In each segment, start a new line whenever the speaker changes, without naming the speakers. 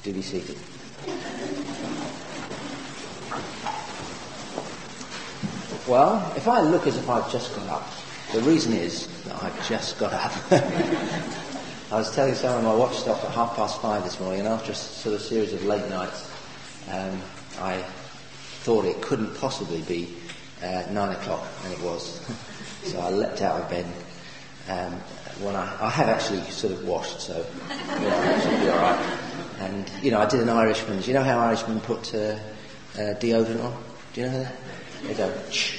Do be seated. Well, if I look as if I've just got up, the reason is that I've just got up. I was telling someone my watch stopped at 5:30 this morning, and after a sort of series of late nights, I thought it couldn't possibly be 9 o'clock, and it was. So I leapt out of bed. When I have actually sort of washed, so it should be all right. And I did an Irishman. Do you know how Irishmen put deodorant on? Do you know that? They go shh.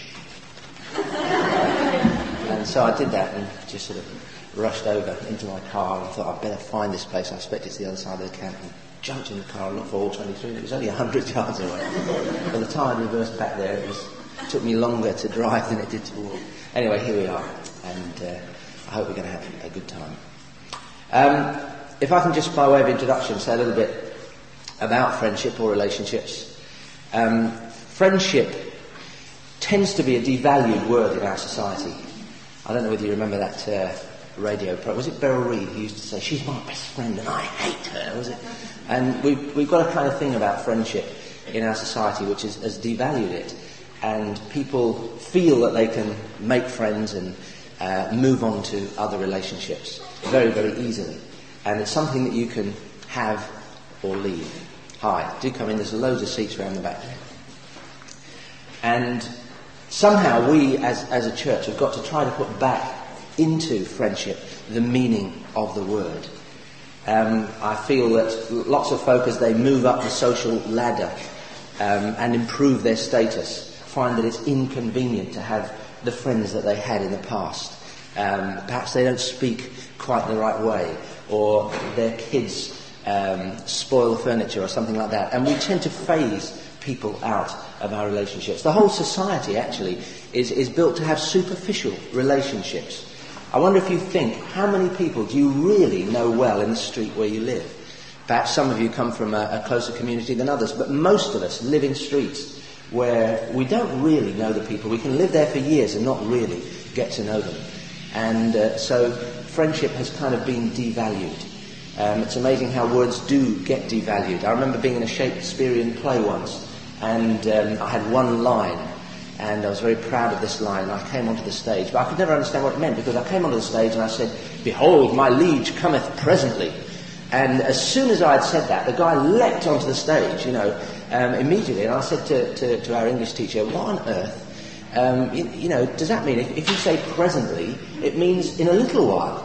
And so I did that and just sort of rushed over into my car and thought I'd better find this place. I expect it's the other side of the camp. And jumped in the car and looked for Hall 23. It was only 100 yards away. By the time I reversed back there, it took me longer to drive than it did to walk. Anyway, here we are, and I hope we're going to have a good time. If I can just, by way of introduction, say a little bit about friendship or relationships. Friendship tends to be a devalued word in our society. I don't know whether you remember that radio program. Was it Beryl Reid who used to say, "She's my best friend and I hate her," was it? And we've got a kind of thing about friendship in our society which has devalued it. And people feel that they can make friends and move on to other relationships very, very easily. And it's something that you can have or leave. Hi, do come in. There's loads of seats around the back there. And somehow we, as a church, have got to try to put back into friendship the meaning of the word. I feel that lots of folk, as they move up the social ladder and improve their status, find that it's inconvenient to have the friends that they had in the past. Perhaps they don't speak quite the right way, or their kids spoil the furniture or something like that. And we tend to phase people out of our relationships. The whole society actually is built to have superficial relationships. I wonder if you think, how many people do you really know well in the street where you live? Perhaps some of you come from a closer community than others, but most of us live in streets where we don't really know the people. We can live there for years and not really get to know them. And so friendship has kind of been devalued. It's amazing how words do get devalued. I remember being in a Shakespearean play once, and I had one line, and I was very proud of this line. I came onto the stage, but I could never understand what it meant, because I came onto the stage and I said, "Behold, my liege cometh presently." And as soon as I had said that, the guy leapt onto the stage, immediately. And I said to our English teacher, "What on earth, does that mean? If you say presently, it means in a little while."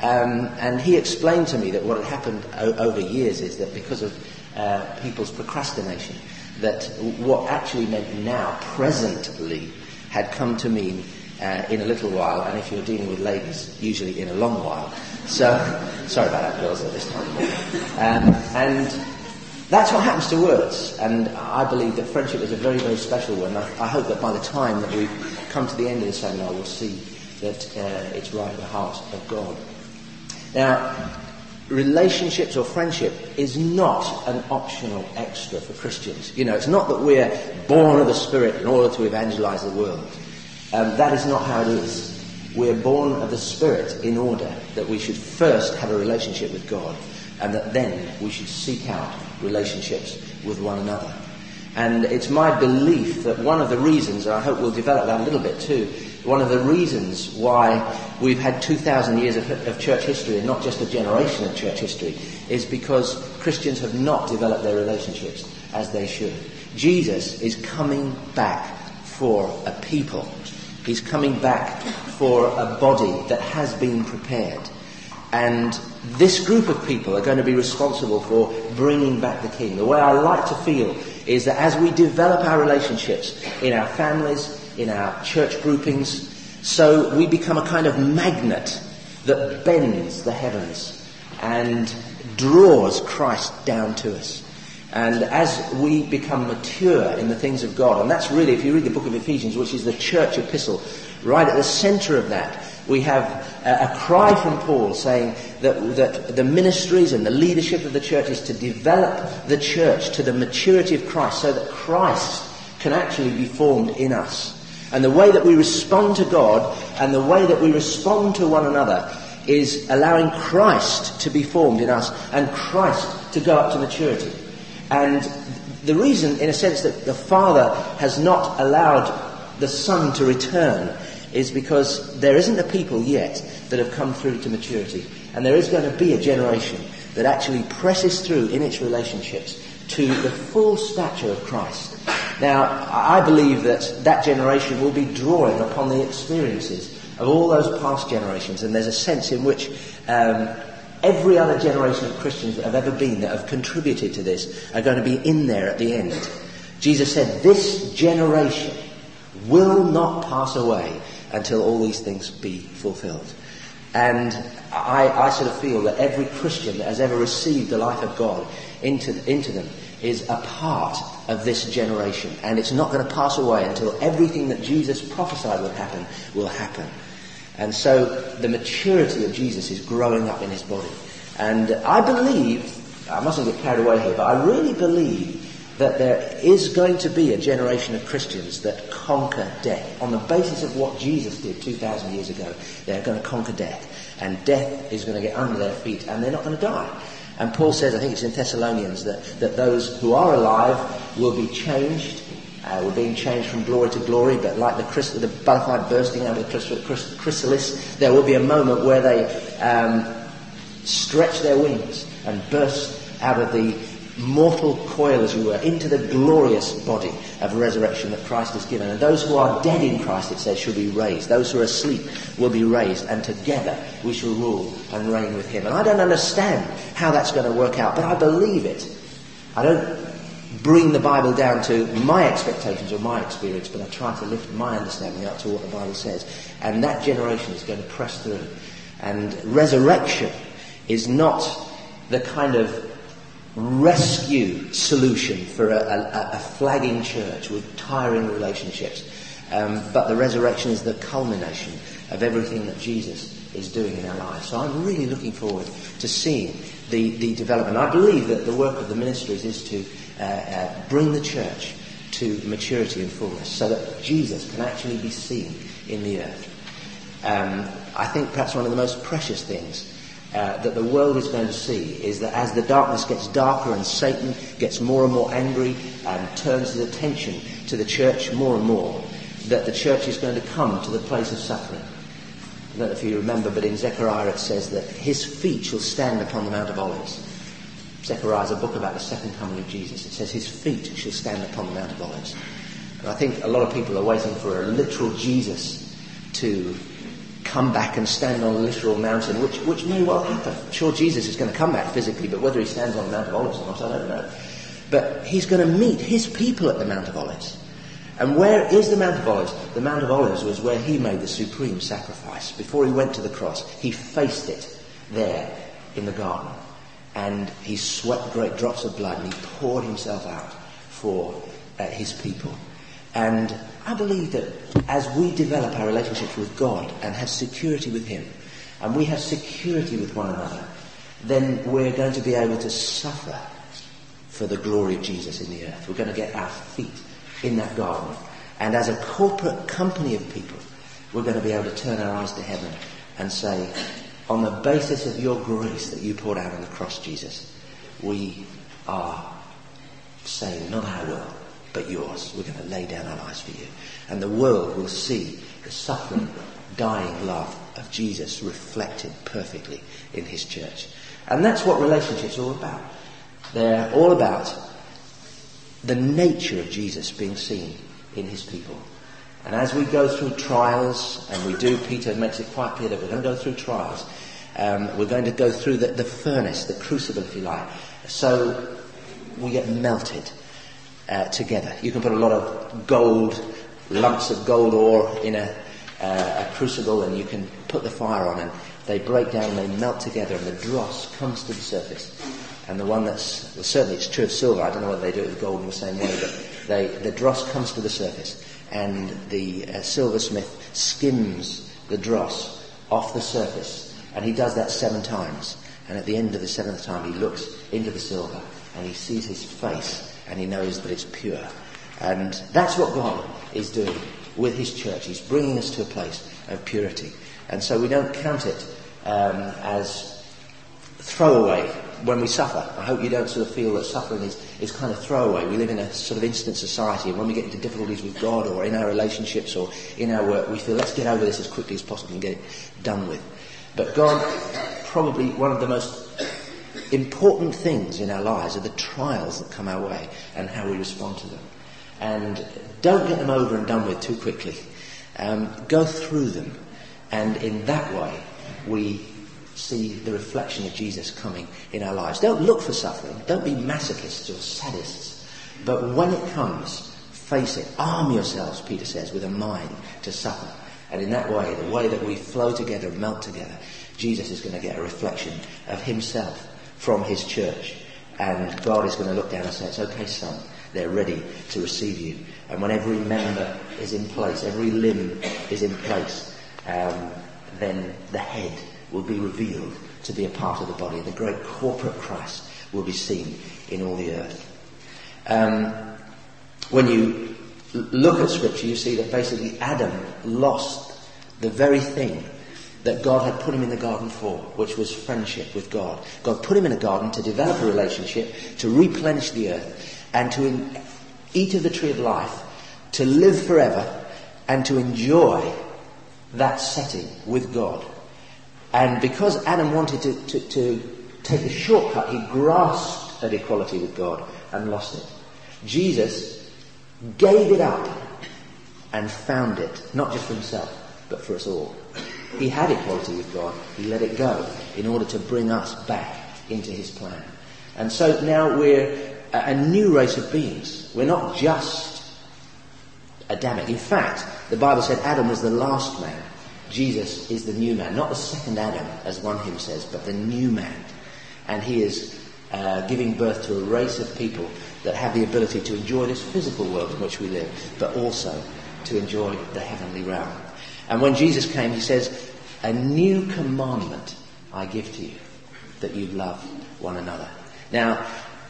And he explained to me that what had happened over years is that because of people's procrastination, that what actually meant now, presently, had come to mean in a little while, and if you're dealing with ladies, usually in a long while. So, sorry about that, girls, at this time. And that's what happens to words, and I believe that friendship is a very, very special one. I hope that by the time that we come to the end of the seminar, we'll see that it's right at the heart of God. Now, relationships or friendship is not an optional extra for Christians. It's not that we're born of the Spirit in order to evangelize the world. That is not how it is. We're born of the Spirit in order that we should first have a relationship with God, and that then we should seek out relationships with one another. And it's my belief that one of the reasons, and I hope we'll develop that a little bit too, one of the reasons why we've had 2,000 years of church history and not just a generation of church history is because Christians have not developed their relationships as they should. Jesus is coming back for a people. He's coming back for a body that has been prepared. And this group of people are going to be responsible for bringing back the King. The way I like to feel is that as we develop our relationships in our families, in our church groupings, so we become a kind of magnet that bends the heavens and draws Christ down to us. And as we become mature in the things of God, and that's really, if you read the book of Ephesians, which is the church epistle, right at the centre of that, we have a cry from Paul saying that the ministries and the leadership of the church is to develop the church to the maturity of Christ, so that Christ can actually be formed in us. And the way that we respond to God and the way that we respond to one another is allowing Christ to be formed in us and Christ to go up to maturity. And the reason, in a sense, that the Father has not allowed the Son to return is because there isn't a people yet that have come through to maturity. And there is going to be a generation that actually presses through in its relationships to the full stature of Christ. Now, I believe that generation will be drawing upon the experiences of all those past generations, and there's a sense in which every other generation of Christians that have ever been, that have contributed to this, are going to be in there at the end. Jesus said, this generation will not pass away until all these things be fulfilled. And I sort of feel that every Christian that has ever received the life of God into them is a part of this generation. And it's not going to pass away until everything that Jesus prophesied would happen will happen. And so the maturity of Jesus is growing up in his body. And I believe, I mustn't get carried away here, but I really believe that there is going to be a generation of Christians that conquer death. On the basis of what Jesus did 2,000 years ago, they're going to conquer death. And death is going to get under their feet and they're not going to die. And Paul says, I think it's in Thessalonians, that those who are alive will be changed. We're being changed from glory to glory, but like the butterfly bursting out of the chrysalis, there will be a moment where they stretch their wings and burst out of the mortal coil, as you were, into the glorious body of resurrection that Christ has given. And those who are dead in Christ, it says, shall be raised. Those who are asleep will be raised, and together we shall rule and reign with him. And I don't understand how that's going to work out, but I believe it. I don't bring the Bible down to my expectations or my experience, but I try to lift my understanding up to what the Bible says. And that generation is going to press through. And resurrection is not the kind of rescue solution for a flagging church with tiring relationships. But the resurrection is the culmination of everything that Jesus is doing in our lives. So I'm really looking forward to seeing the development. I believe that the work of the ministries is to bring the church to maturity and fullness so that Jesus can actually be seen in the earth. I think perhaps one of the most precious things that the world is going to see is that as the darkness gets darker and Satan gets more and more angry and turns his attention to the church more and more, that the church is going to come to the place of suffering. I don't know if you remember, but in Zechariah it says that his feet shall stand upon the Mount of Olives. Zechariah is a book about the second coming of Jesus. It says his feet shall stand upon the Mount of Olives. And I think a lot of people are waiting for a literal Jesus to come back and stand on a literal mountain, which may well happen. I'm sure Jesus is going to come back physically, but whether he stands on the Mount of Olives or not, I don't know. But he's going to meet his people at the Mount of Olives. And where is the Mount of Olives? The Mount of Olives was where he made the supreme sacrifice. Before he went to the cross, he faced it there in the garden. And he sweat great drops of blood and he poured himself out for his people. And I believe that as we develop our relationships with God and have security with him, and we have security with one another, then we're going to be able to suffer for the glory of Jesus in the earth. We're going to get our feet in that garden. And as a corporate company of people, we're going to be able to turn our eyes to heaven and say, on the basis of your grace that you poured out on the cross, Jesus, we are saying, not our will, but yours. We're going to lay down our lives for you. And the world will see the suffering, dying love of Jesus reflected perfectly in his church. And that's what relationships are all about. They're all about the nature of Jesus being seen in his people. And as we go through trials, and we do, Peter makes it quite clear that we're going to go through trials. We're going to go through the furnace, the crucible, if you like. So we get melted together. You can put a lot of gold, lumps of gold ore in a crucible, and you can put the fire on, and they break down and they melt together, and the dross comes to the surface. And the one that's, well, certainly it's true of silver, I don't know whether they do it with gold in the same way, but the dross comes to the surface, and the silversmith skims the dross off the surface, and he does that 7 times. And at the end of the 7th time, he looks into the silver, and he sees his face, and he knows that it's pure. And that's what God is doing with his church. He's bringing us to a place of purity. And so we don't count it as throwaway when we suffer. I hope you don't sort of feel that suffering is kind of throwaway. We live in a sort of instant society, and when we get into difficulties with God or in our relationships or in our work, we feel, let's get over this as quickly as possible and get it done with. But God, probably one of the most important things in our lives are the trials that come our way and how we respond to them. And don't get them over and done with too quickly. Go through them, and in that way we see the reflection of Jesus coming in our lives. Don't look for suffering. Don't be masochists or sadists. But when it comes, face it. Arm yourselves, Peter says, with a mind to suffer. And in that way, the way that we flow together and melt together, Jesus is going to get a reflection of himself from his church. And God is going to look down and say, it's okay, son. They're ready to receive you. And when every member is in place, every limb is in place, then the head will be revealed to be a part of the body. The great corporate Christ will be seen in all the earth. When you look at Scripture, you see that basically Adam lost the very thing that God had put him in the garden for, which was friendship with God. God put him in a garden to develop a relationship, to replenish the earth, and to eat of the tree of life, to live forever, and to enjoy that setting with God. And because Adam wanted to take a shortcut, he grasped at equality with God and lost it. Jesus gave it up and found it, not just for himself, but for us all. He had equality with God. He let it go in order to bring us back into his plan. And so now we're a new race of beings. We're not just Adamic. In fact, the Bible said Adam was the last man. Jesus is the new man, not the second Adam, as one hymn says, but the new man. And he is giving birth to a race of people that have the ability to enjoy this physical world in which we live, but also to enjoy the heavenly realm. And when Jesus came, he says, a new commandment I give to you, that you love one another. Now,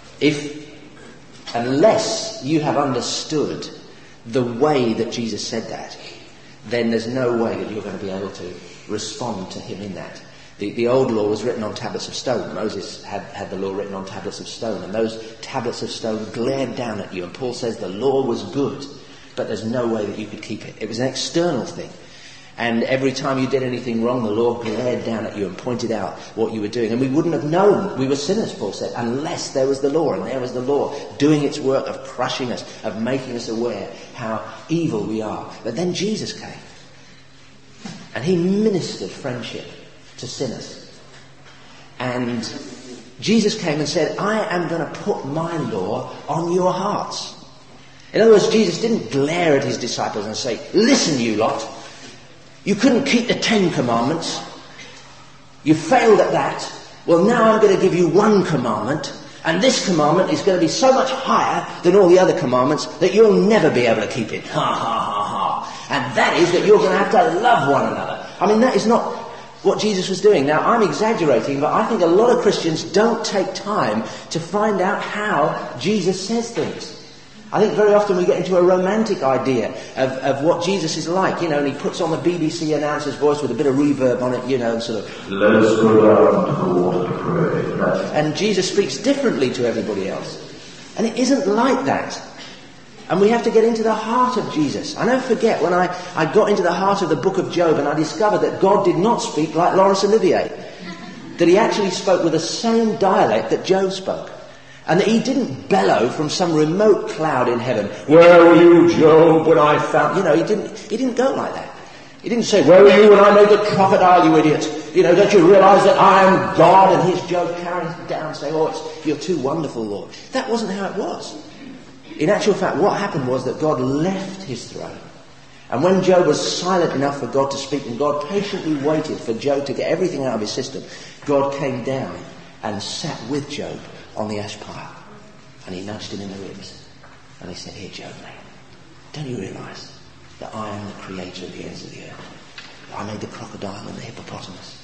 unless you have understood the way that Jesus said that, then there's no way that you're going to be able to respond to him in that. The old law was written on tablets of stone. Moses had the law written on tablets of stone, and those tablets of stone glared down at you. And Paul says the law was good, but there's no way that you could keep it. It was an external thing. And every time you did anything wrong, the law glared down at you and pointed out what you were doing. And we wouldn't have known we were sinners, Paul said, unless there was the law. And there was the law doing its work of crushing us, of making us aware how evil we are. But then Jesus came. And he ministered friendship to sinners. And Jesus came and said, I am going to put my law on your hearts. In other words, Jesus didn't glare at his disciples and say, listen, you lot. You couldn't keep the 10 commandments. You failed at that. Well, now I'm going to give you one commandment. And this commandment is going to be so much higher than all the other commandments that you'll never be able to keep it. Ha, ha, ha, ha. And that is that you're going to have to love one another. I mean, that is not what Jesus was doing. Now, I'm exaggerating, but I think a lot of Christians don't take time to find out how Jesus says things. I think very often we get into a romantic idea of what Jesus is like, and he puts on the BBC announcer's voice with a bit of reverb on it, and sort of, let us go down to the water to pray. And Jesus speaks differently to everybody else. And it isn't like that. And we have to get into the heart of Jesus. I never forget when I got into the heart of the book of Job and I discovered that God did not speak like Laurence Olivier. That he actually spoke with the same dialect that Job spoke. And that he didn't bellow from some remote cloud in heaven, where were you, Job, when I found... he didn't go like that. He didn't say, where were you when I made the crocodile, you idiot? Don't you realise that I am God? And here's Job carrying him down saying, you're too wonderful, Lord. That wasn't how it was. In actual fact, what happened was that God left his throne. And when Job was silent enough for God to speak, and God patiently waited for Job to get everything out of his system, God came down and sat with Job on the ash pile. And he nudged him in the ribs. And he said, here, Job, mate, don't you realise that I am the creator of the ends of the earth? I made the crocodile and the hippopotamus.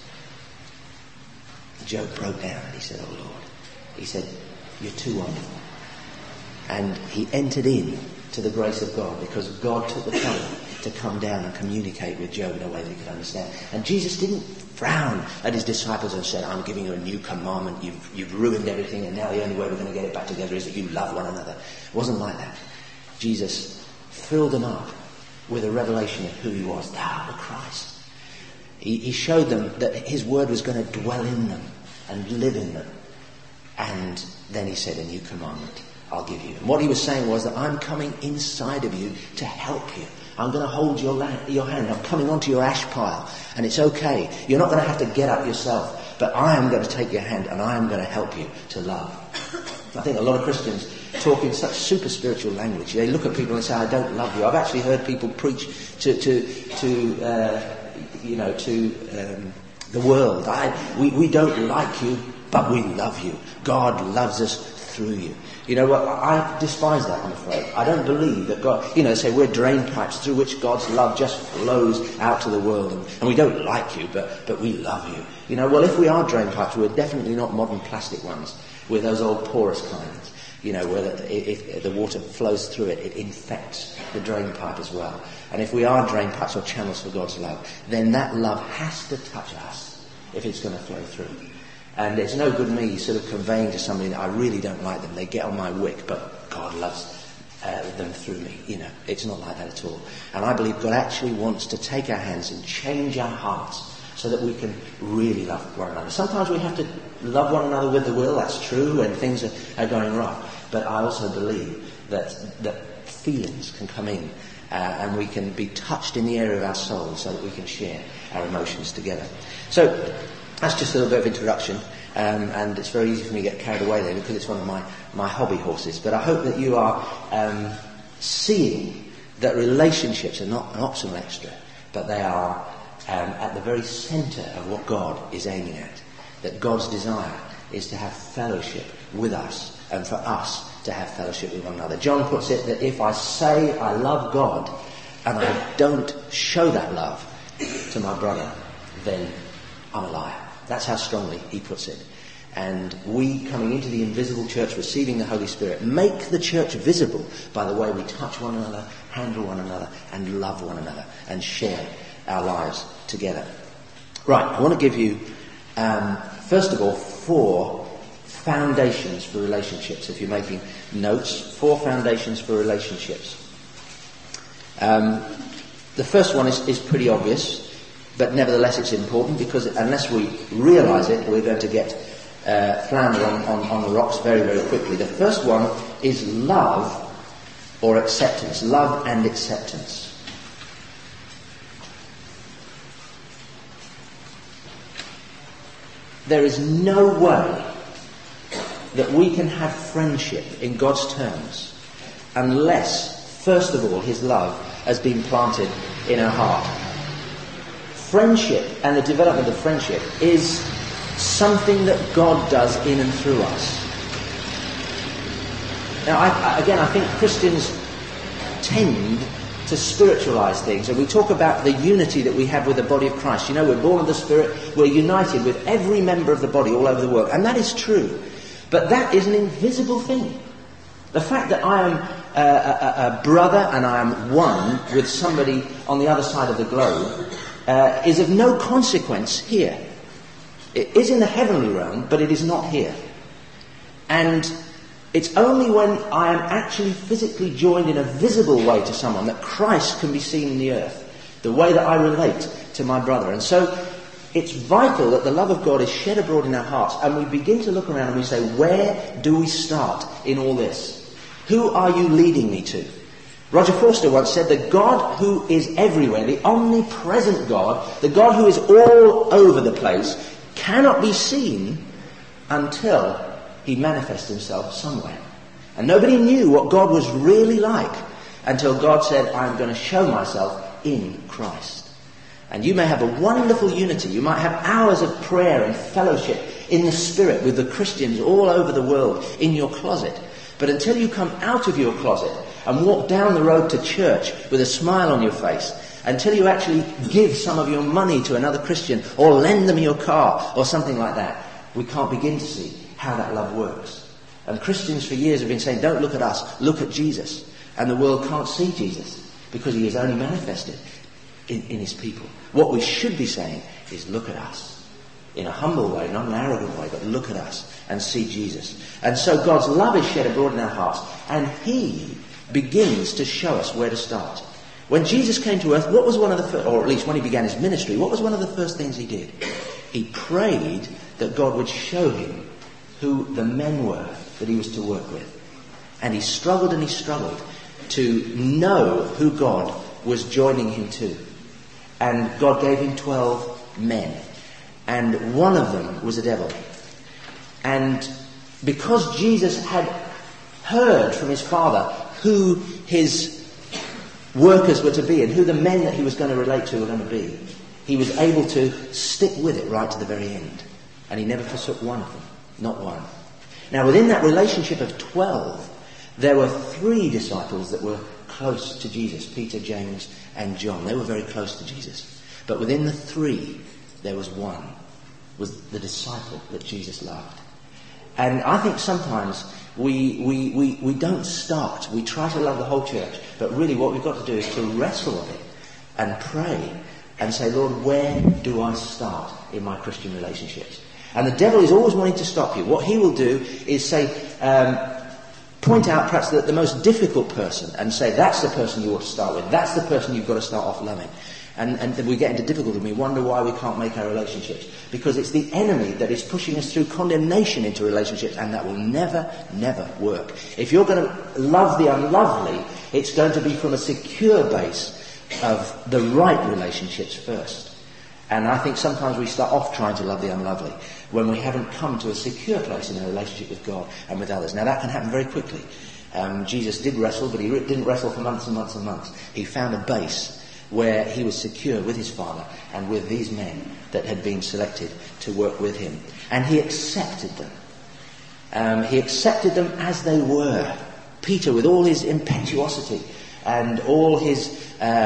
And Job broke down and he said, oh Lord. He said, you're too wonderful. And he entered in to the grace of God because God took the trouble to come down and communicate with Job in a way that he could understand. And Jesus didn't frowned at his disciples and said, I'm giving you a new commandment. You've ruined everything, and now the only way we're going to get it back together is that you love one another. It wasn't like that. Jesus filled them up with a revelation of who he was. Thou art the Christ. He showed them that his word was going to dwell in them and live in them. And then he said, a new commandment I'll give you. And what he was saying was that I'm coming inside of you to help you. I'm going to hold your hand. I'm coming onto your ash pile. And it's okay. You're not going to have to get up yourself. But I am going to take your hand and I am going to help you to love. I think a lot of Christians talk in such super spiritual language. They look at people and say, I don't love you. I've actually heard people preach to the world. We don't like you, but we love you. God loves us through you. You know what? I despise that, I'm afraid. I don't believe that God, say we're drain pipes through which God's love just flows out to the world. And we don't like you, but we love you. Well, if we are drain pipes, we're definitely not modern plastic ones. We're those old porous kinds. Where if the water flows through it, it infects the drain pipe as well. And if we are drain pipes or channels for God's love, then that love has to touch us if it's going to flow through. And it's no good me sort of conveying to somebody that I really don't like them. They get on my wick, but God loves them through me. It's not like that at all. And I believe God actually wants to take our hands and change our hearts so that we can really love one another. Sometimes we have to love one another with the will, that's true, when things are going wrong. But I also believe that feelings can come in and we can be touched in the area of our soul so that we can share our emotions together. So that's just a little bit of introduction, and it's very easy for me to get carried away there because it's one of my hobby horses. But I hope that you are seeing that relationships are not an optional extra, but they are at the very centre of what God is aiming at. That God's desire is to have fellowship with us and for us to have fellowship with one another. John puts it that if I say I love God and I don't show that love to my brother, then I'm a liar. That's how strongly he puts it. And we, coming into the invisible church, receiving the Holy Spirit, make the church visible by the way we touch one another, handle one another, and love one another, and share our lives together. Right, I want to give you, first of all, 4 foundations for relationships. If you're making notes, 4 foundations for relationships. The first one is pretty obvious, but nevertheless it's important, because unless we realise it, we're going to get flounder on the rocks very, very quickly. The first one is love or acceptance. Love and acceptance. There is no way that we can have friendship in God's terms unless, first of all, his love has been planted in our heart. Friendship and the development of friendship is something that God does in and through us. Now, I think Christians tend to spiritualize things, and we talk about the unity that we have with the body of Christ. We're born of the Spirit, we're united with every member of the body all over the world, and that is true. But that is an invisible thing. The fact that I am a brother and I am one with somebody on the other side of the globe is of no consequence here. It is in the heavenly realm, but it is not here. And it's only when I am actually physically joined in a visible way to someone that Christ can be seen in the earth, the way that I relate to my brother. And so it's vital that the love of God is shed abroad in our hearts, and we begin to look around and we say, where do we start in all this? Who are you leading me to? Roger Forster once said, the God who is everywhere, the omnipresent God, the God who is all over the place, cannot be seen until he manifests himself somewhere. And nobody knew what God was really like until God said, I'm going to show myself in Christ. And you may have a wonderful unity. You might have hours of prayer and fellowship in the Spirit with the Christians all over the world in your closet. But until you come out of your closet and walk down the road to church with a smile on your face, until you actually give some of your money to another Christian or lend them your car or something like that, we can't begin to see how that love works. And Christians for years have been saying, don't look at us, look at Jesus. And the world can't see Jesus because he is only manifested in his people. What we should be saying is, look at us. In a humble way, not an arrogant way, but look at us and see Jesus. And so God's love is shed abroad in our hearts, and he begins to show us where to start. When Jesus came to earth, what was one of the first, or at least when he began his ministry, what was one of the first things he did? He prayed that God would show him who the men were that he was to work with. And he struggled to know who God was joining him to. And God gave him 12 men. And one of them was a devil. And because Jesus had heard from his Father who his workers were to be and who the men that he was going to relate to were going to be, he was able to stick with it right to the very end. And he never forsook one of them. Not one. Now, within that relationship of 12, there were 3 disciples that were close to Jesus. Peter, James, and John. They were very close to Jesus. But within the 3, there was one. Was the disciple that Jesus loved. And I think sometimes we don't start. We try to love the whole church. But really what we've got to do is to wrestle with it and pray and say, Lord, where do I start in my Christian relationships? And the devil is always wanting to stop you. What he will do is say, point out perhaps the most difficult person and say, that's the person you ought to start with. That's the person you've got to start off loving. And then we get into difficulty and we wonder why we can't make our relationships. Because it's the enemy that is pushing us through condemnation into relationships, and that will never, never work. If you're going to love the unlovely, it's going to be from a secure base of the right relationships first. And I think sometimes we start off trying to love the unlovely when we haven't come to a secure place in a relationship with God and with others. Now that can happen very quickly. Jesus did wrestle, but he didn't wrestle for months and months and months. He found a base where he was secure with his Father and with these men that had been selected to work with him. And he accepted them. He accepted them as they were. Peter, with all his impetuosity and all his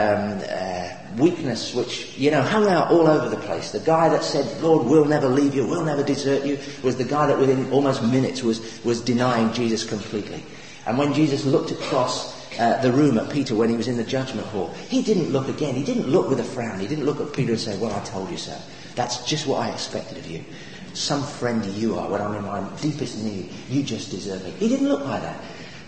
weakness, which, hung out all over the place. The guy that said, Lord, we'll never leave you, we'll never desert you, was the guy that within almost minutes was denying Jesus completely. And when Jesus looked across the room at Peter when he was in the judgment hall, he didn't look again. He didn't look with a frown. He didn't look at Peter and say, well, I told you so. That's just what I expected of you. Some friend you are. When I'm in my deepest need, you just deserve me. He didn't look like that.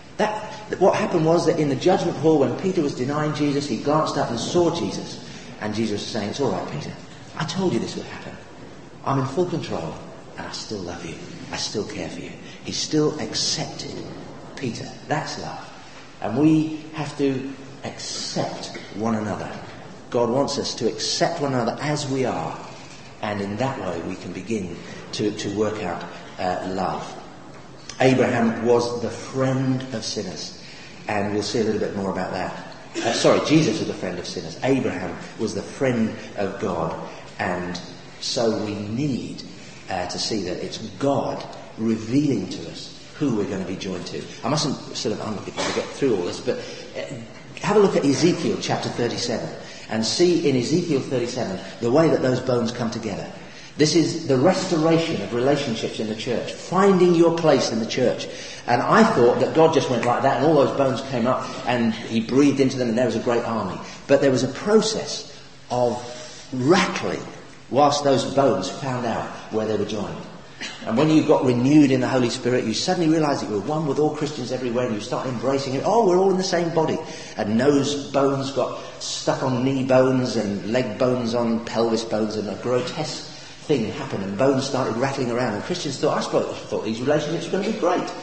What happened was that in the judgment hall, when Peter was denying Jesus, he glanced up and saw Jesus. And Jesus was saying, it's all right, Peter. I told you this would happen. I'm in full control, and I still love you. I still care for you. He still accepted Peter. That's love. And we have to accept one another. God wants us to accept one another as we are. And in that way we can begin to work out love. Abraham was the friend of sinners. And we'll see a little bit more about that. Jesus was the friend of sinners. Abraham was the friend of God. And so we need to see that it's God revealing to us who we're going to be joined to. I mustn't I'm looking to get through all this, but have a look at Ezekiel chapter 37 and see in Ezekiel 37 the way that those bones come together. This is the restoration of relationships in the church, finding your place in the church. And I thought that God just went like that and all those bones came up and he breathed into them and there was a great army. But there was a process of rattling whilst those bones found out where they were joined. And when you got renewed in the Holy Spirit, you suddenly realised that you were one with all Christians everywhere, and you start embracing it. Oh, we're all in the same body. And nose bones got stuck on knee bones, and leg bones on pelvis bones, and a grotesque thing happened, and bones started rattling around. And Christians thought, I thought these relationships were going to be great.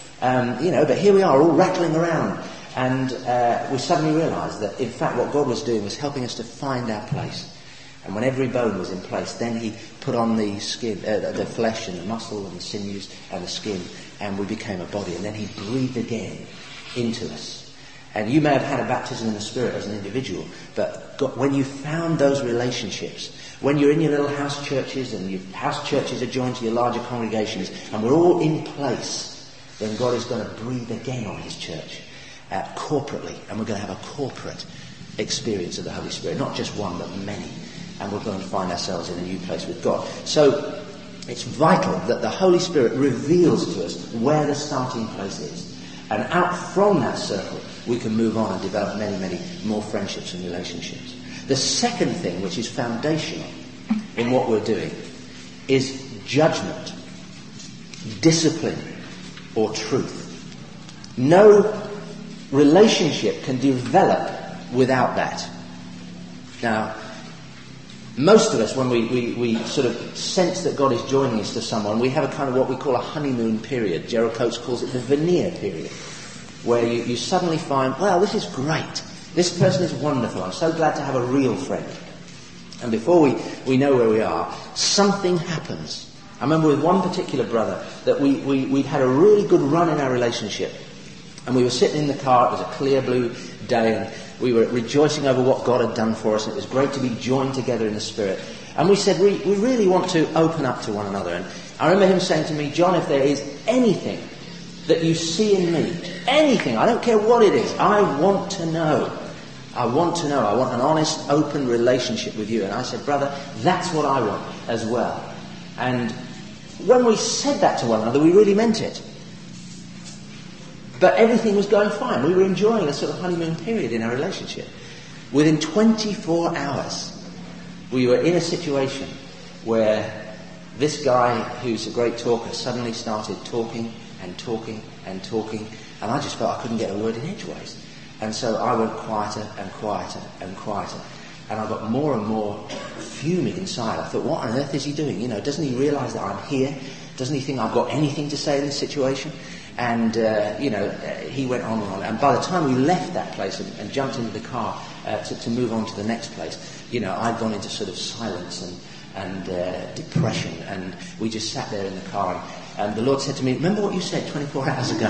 But here we are, all rattling around. And we suddenly realised that, in fact, what God was doing was helping us to find our place. And when every bone was in place, then he put on the skin, the flesh and the muscle and the sinews and the skin, and we became a body. And then he breathed again into us. And you may have had a baptism in the Spirit as an individual, but when you found those relationships, when you're in your little house churches and your house churches are joined to your larger congregations, and we're all in place, then God is going to breathe again on his church corporately, and we're going to have a corporate experience of the Holy Spirit, not just one, but many. And we're going to find ourselves in a new place with God. So it's vital that the Holy Spirit reveals to us where the starting place is. And out from that circle, we can move on and develop many, many more friendships and relationships. The second thing, which is foundational in what we're doing, is judgment, discipline, or truth. No relationship can develop without that. Now, most of us, when we sort of sense that God is joining us to someone, we have a kind of what we call a honeymoon period. Gerald Coates calls it the veneer period, where you suddenly find, well, this is great. This person is wonderful. I'm so glad to have a real friend. And before we know where we are, something happens. I remember with one particular brother that we'd had a really good run in our relationship. And we were sitting in the car, it was a clear blue day, and we were rejoicing over what God had done for us, and it was great to be joined together in the Spirit. And we said, we really want to open up to one another. And I remember him saying to me, John, if there is anything that you see in me, anything, I don't care what it is, I want to know. I want to know. I want an honest, open relationship with you. And I said, brother, that's what I want as well. And when we said that to one another, we really meant it. But everything was going fine. We were enjoying a sort of honeymoon period in our relationship. Within 24 hours, we were in a situation where this guy, who's a great talker, suddenly started talking and talking and talking, and I just felt I couldn't get a word in edgeways. And so I went quieter and quieter and quieter. And I got more and more fuming inside. I thought, what on earth is he doing? You know, doesn't he realise that I'm here? Doesn't he think I've got anything to say in this situation? And, he went on and on. And by the time we left that place and jumped into the car to move on to the next place, I'd gone into sort of silence and depression. And we just sat there in the car. And the Lord said to me, remember what you said 24 hours ago?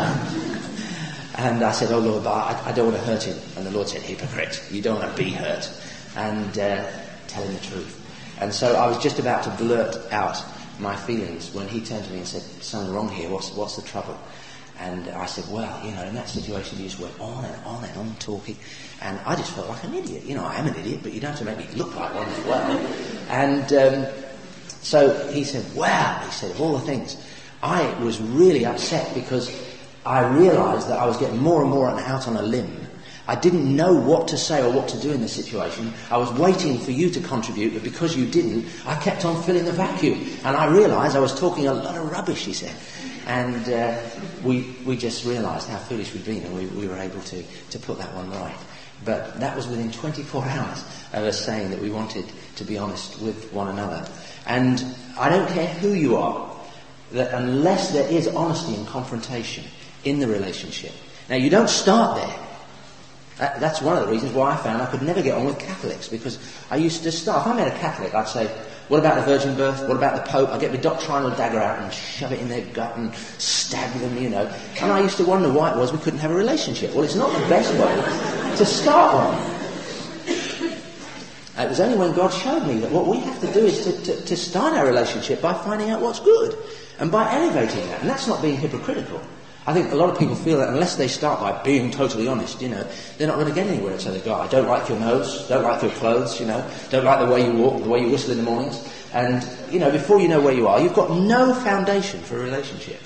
And I said, oh Lord, but I don't want to hurt him. And the Lord said, hypocrite, you don't want to be hurt. And tell him the truth. And so I was just about to blurt out my feelings when he turned to me and said, something wrong here, what's the trouble? And I said, well, in that situation you just went on and on and on talking. And I just felt like an idiot. I am an idiot, but you don't have to make me look like one as well. And so he said, wow, he said, of all the things, I was really upset because I realised that I was getting more and more out on a limb. I didn't know what to say or what to do in this situation. I was waiting for you to contribute, but because you didn't, I kept on filling the vacuum. And I realised I was talking a lot of rubbish, he said. And we just realised how foolish we'd been, and we were able to put that one right. But that was within 24 hours of us saying that we wanted to be honest with one another. And I don't care who you are, that unless there is honesty and confrontation in the relationship. Now, you don't start there. That's one of the reasons why I found I could never get on with Catholics, because I used to start. If I met a Catholic, I'd say, what about the virgin birth? What about the Pope? I'd get my doctrinal dagger out and shove it in their gut and stab them, And I used to wonder why it was we couldn't have a relationship. Well, it's not the best way to start one. It was only when God showed me that what we have to do is to start our relationship by finding out what's good and by elevating that. And that's not being hypocritical. I think a lot of people feel that unless they start by being totally honest, they're not going to get anywhere. So they go, I don't like your nose, don't like your clothes, don't like the way you walk, the way you whistle in the mornings. And, before you know where you are, you've got no foundation for a relationship.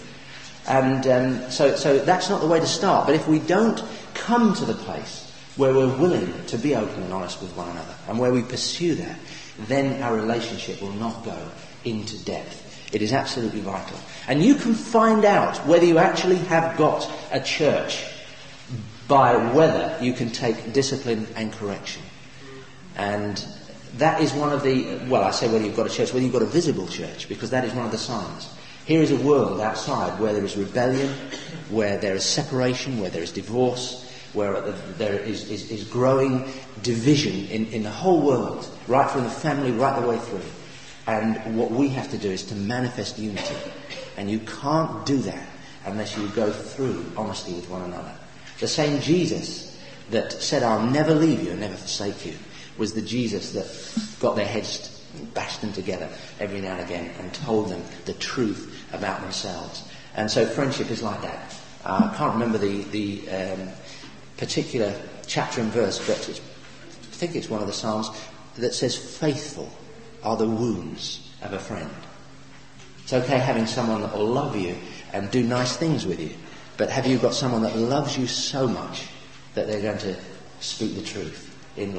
And so that's not the way to start. But if we don't come to the place where we're willing to be open and honest with one another, and where we pursue that, then our relationship will not go into depth. It is absolutely vital. And you can find out whether you actually have got a church by whether you can take discipline and correction. And that is one of I say whether you've got a church, whether you've got a visible church, because that is one of the signs. Here is a world outside where there is rebellion, where there is separation, where there is divorce, where there is growing division in the whole world, right from the family right the way through. And what we have to do is to manifest unity. And you can't do that unless you go through honesty with one another. The same Jesus that said, I'll never leave you and never forsake you, was the Jesus that got their heads, bashed them together every now and again and told them the truth about themselves. And so friendship is like that. I can't remember the particular chapter and verse, but I think it's one of the Psalms that says, faithful are the wounds of a friend. It's okay having someone that will love you and do nice things with you, but have you got someone that loves you so much that they're going to speak the truth in love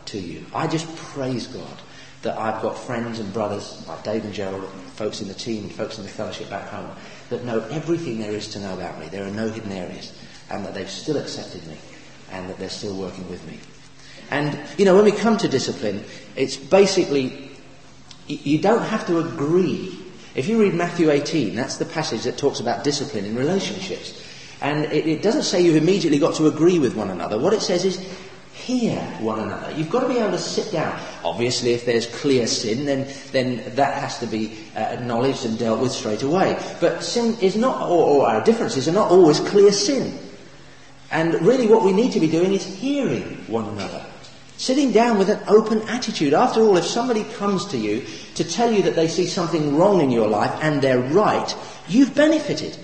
to you. I just praise God that I've got friends and brothers like Dave and Gerald, and folks in the team, and folks in the fellowship back home, that know everything there is to know about me. There are no hidden areas, and that they've still accepted me, and that they're still working with me. And, when we come to discipline, it's basically, you don't have to agree. If you read Matthew 18, that's the passage that talks about discipline in relationships. And it doesn't say you've immediately got to agree with one another. What it says is, hear one another. You've got to be able to sit down. Obviously, if there's clear sin, then that has to be acknowledged and dealt with straight away. But sin is not, or our differences are not always clear sin. And really what we need to be doing is hearing one another. Sitting down with an open attitude. After all, if somebody comes to you to tell you that they see something wrong in your life and they're right, you've benefited.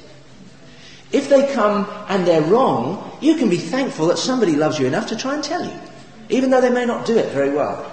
If they come and they're wrong, you can be thankful that somebody loves you enough to try and tell you, even though they may not do it very well.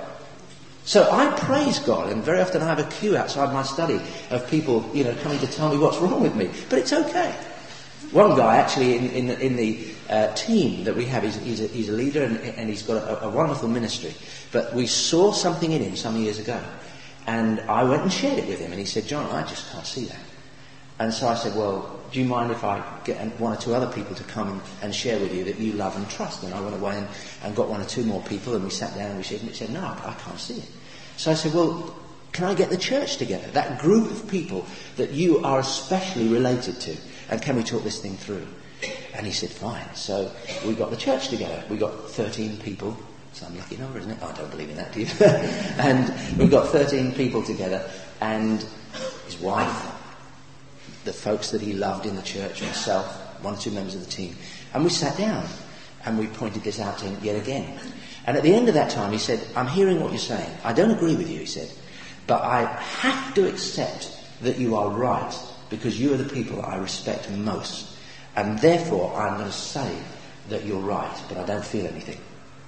So I praise God, and very often I have a queue outside my study of people, coming to tell me what's wrong with me. But it's okay. One guy actually in the team that we have, he's a leader and he's got a wonderful ministry. But we saw something in him some years ago, and I went and shared it with him, and he said, "John, I just can't see that." And so I said, "Well, do you mind if I get one or two other people to come and share with you that you love and trust?" And I went away and got one or two more people, and we sat down and we shared, and he said, "No, I can't see it." So I said, "Well, can I get the church together, that group of people that you are especially related to, and can we talk this thing through?" And he said, "Fine." So we got the church together. We got 13 people. It's an unlucky number, isn't it? I don't believe in that, do you? And we got 13 people together, and his wife, the folks that he loved in the church, himself, one or two members of the team. And we sat down and we pointed this out to him yet again. And at the end of that time he said, "I'm hearing what you're saying. I don't agree with you," he said, "but I have to accept that you are right because you are the people that I respect most. And therefore I'm going to say that you're right, but I don't feel anything.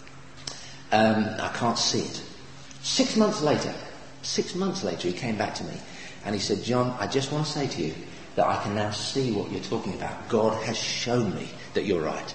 I can't see it." 6 months later he came back to me and he said, "John, I just want to say to you that I can now see what you're talking about. God has shown me that you're right."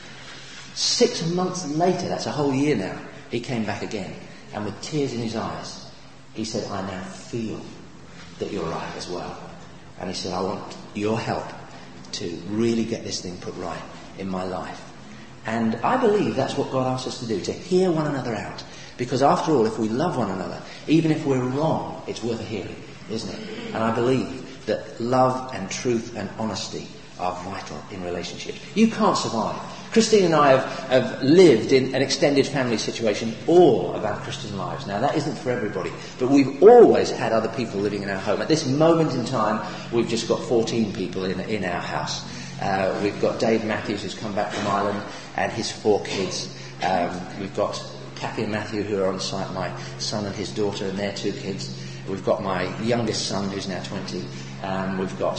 6 months later, that's a whole year now, he came back again, and with tears in his eyes, he said, "I now feel that you're right as well." And he said, "I want your help to really get this thing put right in my life." And I believe that's what God asks us to do, to hear one another out. Because after all, if we love one another, even if we're wrong, it's worth a hearing, isn't it? And I believe that love and truth and honesty are vital in relationships. You can't survive. Christine and I have lived in an extended family situation all of our Christian lives. Now, that isn't for everybody, but we've always had other people living in our home. At this moment in time, we've just got 14 people in our house. We've got Dave Matthews, who's come back from Ireland, and his 4 kids. We've got Kathy and Matthew, who are on site, my son and his daughter and their 2 kids. We've got my youngest son, who's now 20. We've got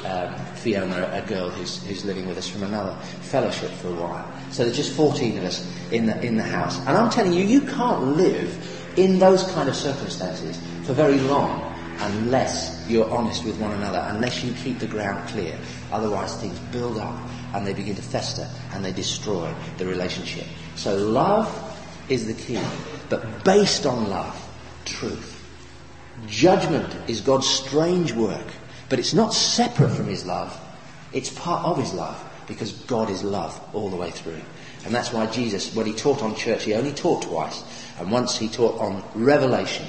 Fiona, a girl who's living with us from another fellowship for a while. So there's just 14 of us in the house. And I'm telling you, you can't live in those kind of circumstances for very long unless you're honest with one another, unless you keep the ground clear. Otherwise things build up and they begin to fester and they destroy the relationship. So love is the key, but based on love, truth. Judgment is God's strange work, but it's not separate from his love. It's part of his love, because God is love all the way through. And that's why Jesus, when he taught on church, he only taught twice. And once he taught on revelation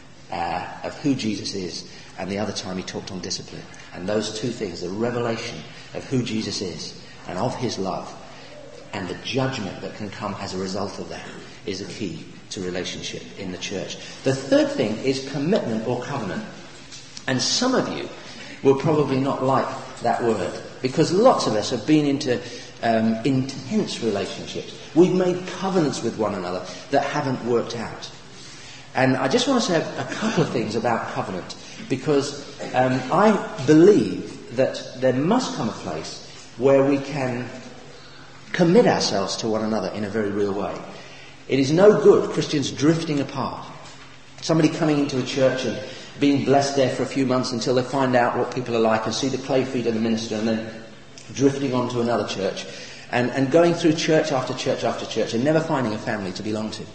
of who Jesus is, and the other time he talked on discipline. And those 2 things, the revelation of who Jesus is and of his love, and the judgment that can come as a result of that, is a key to relationship in the church. The third thing is commitment or covenant. And some of you will probably not like that word, because lots of us have been into intense relationships. We've made covenants with one another that haven't worked out. And I just want to say a couple of things about covenant, because I believe that there must come a place where we can commit ourselves to one another in a very real way. It is no good Christians drifting apart. Somebody coming into a church and being blessed there for a few months until they find out what people are like and see the clay feet of the minister, and then drifting on to another church and going through church after church after church and never finding a family to belong to.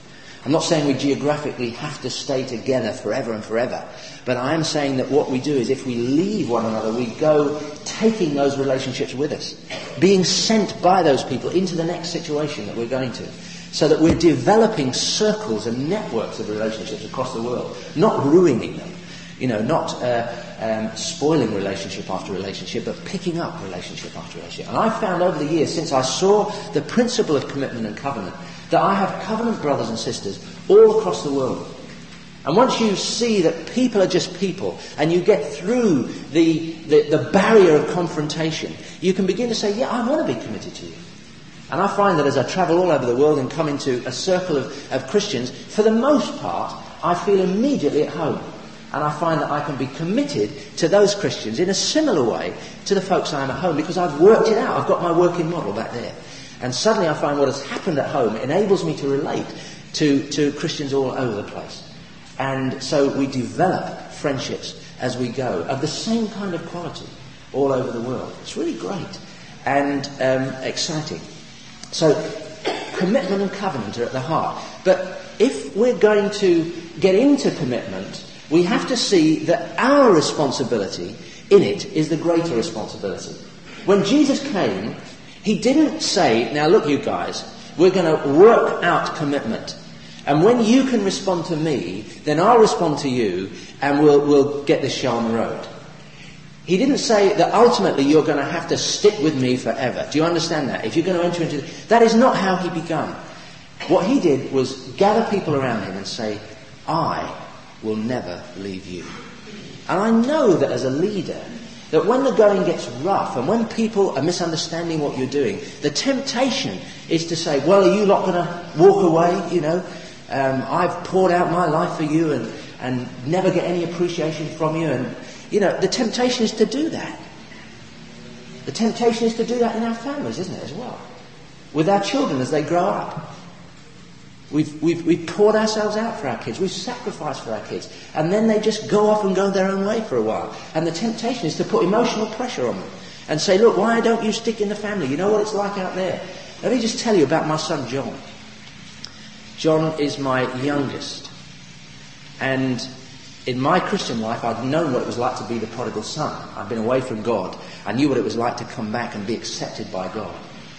I'm not saying we geographically have to stay together forever and forever, but I am saying that what we do is if we leave one another, we go taking those relationships with us, being sent by those people into the next situation that we're going to, so that we're developing circles and networks of relationships across the world, not ruining them, not spoiling relationship after relationship, but picking up relationship after relationship. And I've found over the years, since I saw the principle of commitment and covenant, that I have covenant brothers and sisters all across the world. And once you see that people are just people, and you get through the barrier of confrontation, you can begin to say, yeah, I want to be committed to you. And I find that as I travel all over the world and come into a circle of Christians, for the most part, I feel immediately at home. And I find that I can be committed to those Christians in a similar way to the folks I am at home, because I've worked it out. I've got my working model back there. And suddenly I find what has happened at home enables me to relate to Christians all over the place. And so we develop friendships as we go of the same kind of quality all over the world. It's really great and exciting. So commitment and covenant are at the heart. But if we're going to get into commitment, we have to see that our responsibility in it is the greater responsibility. When Jesus came, he didn't say, now look you guys, we're going to work out commitment. And when you can respond to me, then I'll respond to you and we'll get this show on the road. He didn't say that ultimately you're going to have to stick with me forever. Do you understand that? If you're going to enter into... That is not how he began. What he did was gather people around him and say, I will never leave you. And I know that as a leader, that when the going gets rough and when people are misunderstanding what you're doing, the temptation is to say, well, are you not going to walk away, I've poured out my life for you and never get any appreciation from you. And, the temptation is to do that. The temptation is to do that in our families, isn't it, as well? With our children as they grow up. We've poured ourselves out for our kids. We've sacrificed for our kids. And then they just go off and go their own way for a while. And the temptation is to put emotional pressure on them and say, look, why don't you stick in the family? You know what it's like out there. Let me just tell you about my son, John. John is my youngest. And in my Christian life, I'd known what it was like to be the prodigal son. I'd been away from God. I knew what it was like to come back and be accepted by God.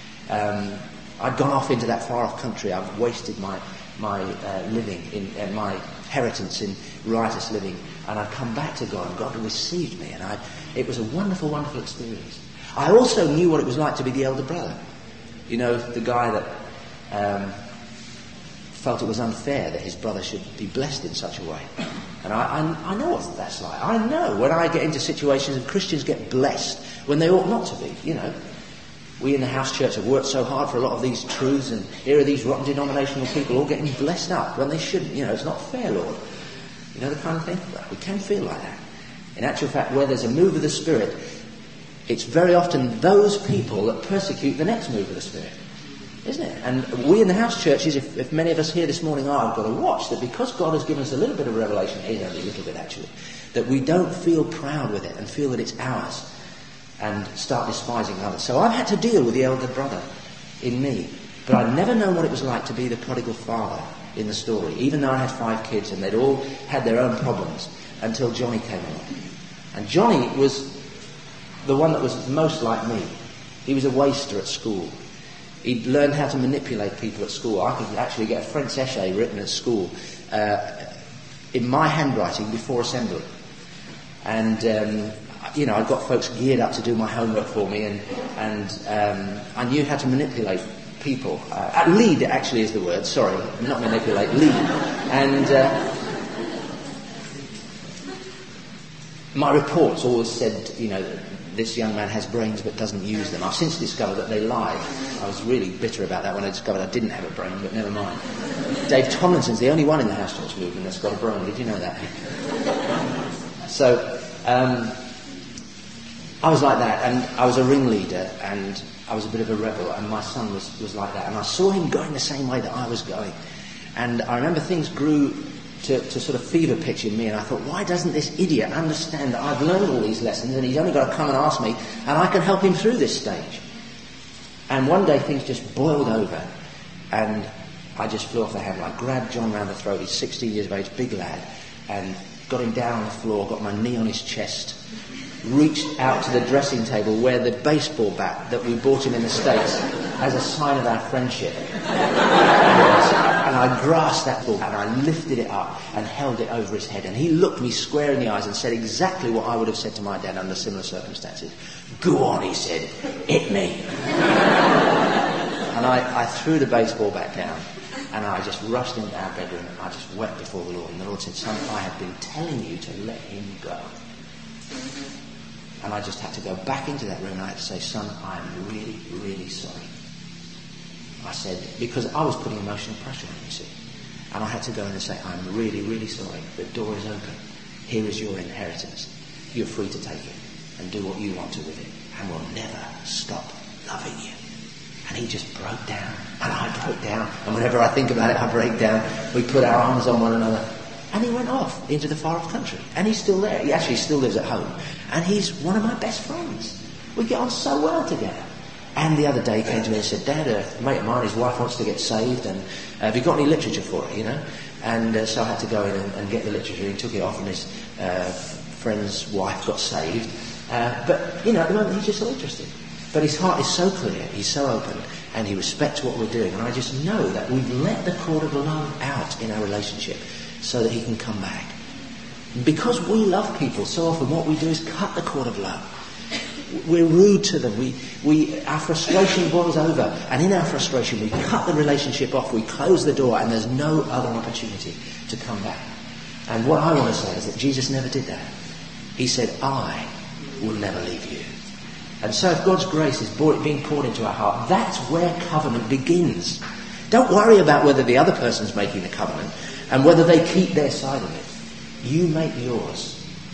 I'd gone off into that far-off country. I've wasted my living, in my inheritance in riotous living. And I'd come back to God, and God had received me. And it was a wonderful, wonderful experience. I also knew what it was like to be the elder brother. The guy that felt it was unfair that his brother should be blessed in such a way. And I know what that's like. I know when I get into situations and Christians get blessed when they ought not to be, We in the house church have worked so hard for a lot of these truths, and here are these rotten denominational people all getting blessed up when they shouldn't. It's not fair, Lord. The kind of thing? We can feel like that. In actual fact, where there's a move of the Spirit, it's very often those people that persecute the next move of the Spirit. Isn't it? And we in the house churches, if many of us here this morning are, have got to watch that because God has given us a little bit of revelation, only a little bit actually, that we don't feel proud with it and feel that it's ours and start despising others. So I've had to deal with the elder brother in me, but I'd never known what it was like to be the prodigal father in the story, even though I had 5 kids and they'd all had their own problems until Johnny came along. And Johnny was the one that was most like me. He was a waster at school. He'd learned how to manipulate people at school. I could actually get a French essay written at school in my handwriting before assembly. And, I'd got folks geared up to do my homework for me, and I knew how to manipulate people. Lead, actually, is the word. Sorry, not manipulate, lead. And my reports always said, this young man has brains but doesn't use them. I've since discovered that they lied. I was really bitter about that when I discovered I didn't have a brain, but never mind. Dave Tomlinson's the only one in the house church movement that's got a brain. Did you know that? So, I was like that, and I was a ringleader, and I was a bit of a rebel, and my son was like that. And I saw him going the same way that I was going. And I remember things grew to sort of fever pitch in me, and I thought, why doesn't this idiot understand that I've learned all these lessons and he's only got to come and ask me and I can help him through this stage? And one day things just boiled over, and I just flew off the handle. I grabbed John round the throat. He's 16 years of age, big lad, and got him down on the floor, got my knee on his chest, reached out to the dressing table where the baseball bat that we bought him in the States as a sign of our friendship. And I grasped that ball and I lifted it up and held it over his head. And he looked me square in the eyes and said exactly what I would have said to my dad under similar circumstances. "Go on," he said, "hit me." And I threw the baseball bat down and I just rushed into our bedroom and I just wept before the Lord. And the Lord said, "Son, I have been telling you to let him go." And I just had to go back into that room and I had to say, "Son, I am really, really sorry." I said, because I was putting emotional pressure on him, you see. And I had to go in and say, "I'm really, really sorry. The door is open. Here is your inheritance. You're free to take it and do what you want to with it. And we'll never stop loving you." And he just broke down. And I broke down. And whenever I think about it, I break down. We put our arms on one another. And he went off into the far-off country. And he's still there. He actually still lives at home. And he's one of my best friends. We get on so well together. And the other day he came to me and said, "Dad, a mate of mine, his wife wants to get saved, and have you got any literature for it, you know?" And so I had to go in and get the literature. He took it off and his friend's wife got saved. But, you know, at the moment he's just so interested. But his heart is so clear, he's so open, and he respects what we're doing. And I just know that we've let the cord of love out in our relationship so that he can come back. Because we love people, so often what we do is cut the cord of love. We're rude to them. Our frustration boils over, and in our frustration we cut the relationship off, we close the door, and there's no other opportunity to come back. And what I want to say is that Jesus never did that. He said, "I will never leave you." And so if God's grace is being poured into our heart, that's where covenant begins. Don't worry about whether the other person's making the covenant and whether they keep their side of it. You make yours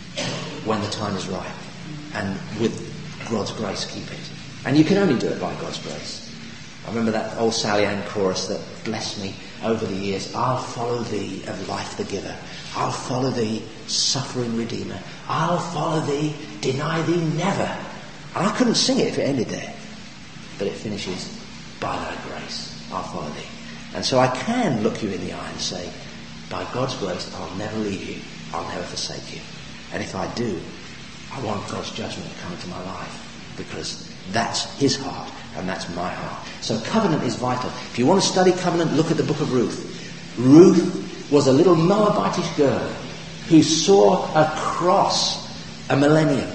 when the time is right. And with God's grace, keep it. And you can only do it by God's grace. I remember that old Sally Ann chorus that blessed me over the years. "I'll follow thee, of life the giver. I'll follow thee, suffering Redeemer. I'll follow thee, deny thee never." And I couldn't sing it if it ended there. But it finishes, "By thy grace, I'll follow thee." And so I can look you in the eye and say, by God's grace, I'll never leave you. I'll never forsake you. And if I do, I want God's judgment to come into my life, because that's his heart and that's my heart. So covenant is vital. If you want to study covenant, look at the book of Ruth. Ruth was a little Moabitish girl who saw across a millennium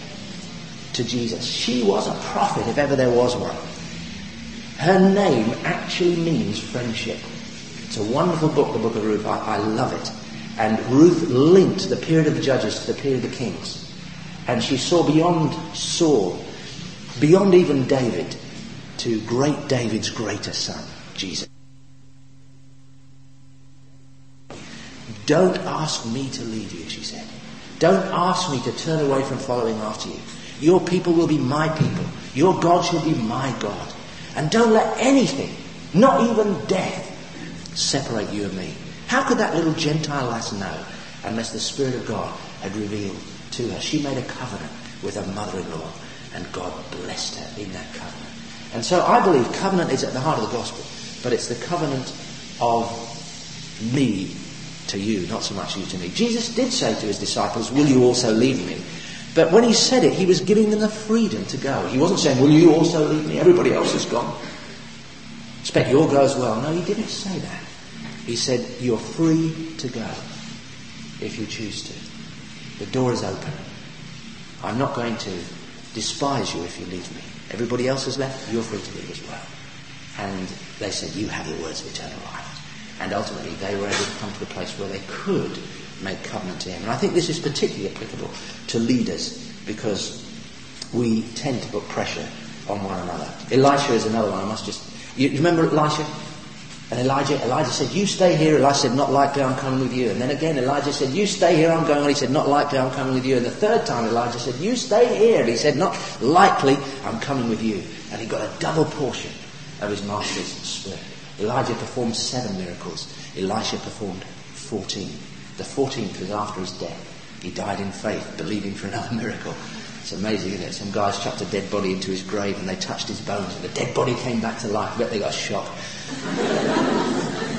to Jesus. She was a prophet, if ever there was one. Her name actually means friendship. It's a wonderful book, the book of Ruth. I love it. And Ruth linked the period of the judges to the period of the kings. And she saw beyond Saul, beyond even David, to great David's greater son, Jesus. "Don't ask me to leave you," she said. "Don't ask me to turn away from following after you. Your people will be my people. Your God shall be my God. And don't let anything, not even death, separate you and me." How could that little Gentile lass know unless the Spirit of God had revealed to her? She made a covenant with her mother-in-law, and God blessed her in that covenant. And so I believe covenant is at the heart of the gospel, but it's the covenant of me to you, not so much you to me. Jesus did say to his disciples, "Will you also leave me?" But when he said it, he was giving them the freedom to go. He wasn't saying, "Will you also leave me? Everybody else is gone. Expect you'll go as well." No, he didn't say that. He said, "You're free to go if you choose to. The door is open. I'm not going to despise you if you leave me. Everybody else has left, you're free to leave as well." And they said, "You have the words of eternal life." And ultimately they were able to come to the place where they could make covenant to him. And I think this is particularly applicable to leaders, because we tend to put pressure on one another. Elisha is another one. You remember Elisha? And Elijah said, "You stay here." Elijah said, "Not likely, I'm coming with you." And then again Elijah said, "You stay here, I'm going on." He said, "Not likely, I'm coming with you." And the third time Elijah said, "You stay here." And he said, "Not likely, I'm coming with you." And he got a double portion of his master's spirit. Elijah performed 7 miracles. Elisha performed 14. The 14th was after his death. He died in faith, believing for another miracle. It's amazing, isn't it? Some guys chucked a dead body into his grave and they touched his bones and the dead body came back to life. I bet they got a shock.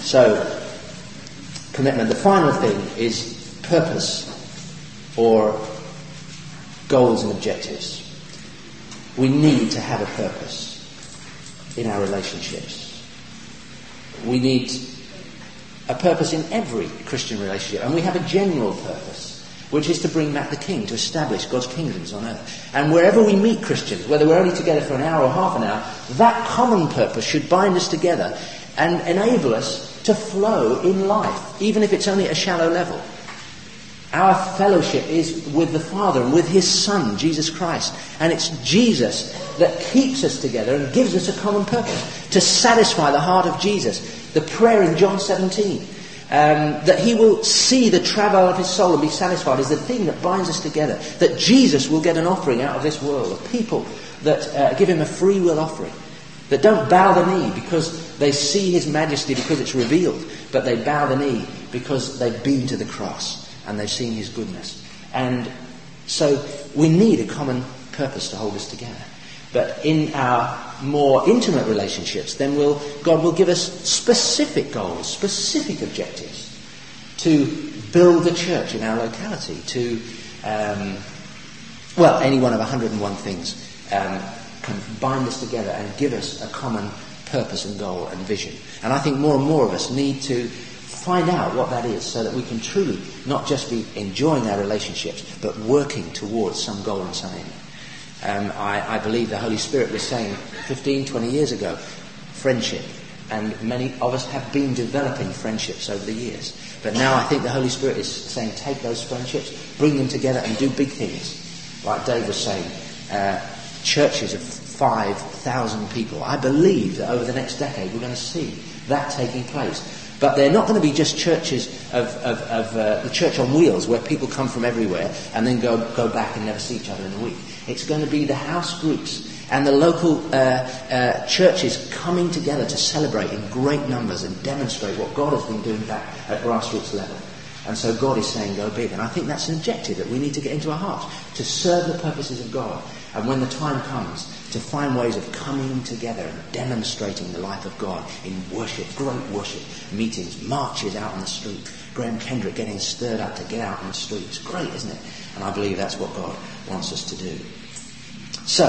So, commitment. The final thing is purpose, or goals and objectives. We need to have a purpose in our relationships. We need a purpose in every Christian relationship, and we have a general purpose, which is to bring back the King, to establish God's kingdoms on earth. And wherever we meet Christians, whether we're only together for an hour or half an hour, that common purpose should bind us together and enable us to flow in life, even if it's only at a shallow level. Our fellowship is with the Father and with His Son, Jesus Christ. And it's Jesus that keeps us together and gives us a common purpose, to satisfy the heart of Jesus. The prayer in John 17, that He will see the travail of His soul and be satisfied, is the thing that binds us together. That Jesus will get an offering out of this world, of people that give Him a free will offering, that don't bow the knee because they see His majesty because it's revealed, but they bow the knee because they've been to the cross and they've seen His goodness. And so we need a common purpose to hold us together. But in our more intimate relationships, then God will give us specific goals, specific objectives to build the church in our locality, to, any one of 101 things can bind us together and give us a common purpose and goal and vision. And I think more and more of us need to find out what that is, so that we can truly not just be enjoying our relationships, but working towards some goal and some end. I believe the Holy Spirit was saying 15, 20 years ago, friendship. And many of us have been developing friendships over the years. But now I think the Holy Spirit is saying, take those friendships, bring them together and do big things. Like Dave was saying, churches of 5,000 people. I believe that over the next decade we're going to see that taking place. But they're not going to be just churches of the church on wheels, where people come from everywhere and then go back and never see each other in a week. It's going to be the house groups and the local churches coming together to celebrate in great numbers and demonstrate what God has been doing back at grassroots level. And so God is saying, go big. And I think that's an objective that we need to get into our hearts, to serve the purposes of God. And when the time comes, to find ways of coming together and demonstrating the life of God in worship, great worship, meetings, marches out on the street. Graham Kendrick getting stirred up to get out on the street. It's great, isn't it? And I believe that's what God wants us to do. So,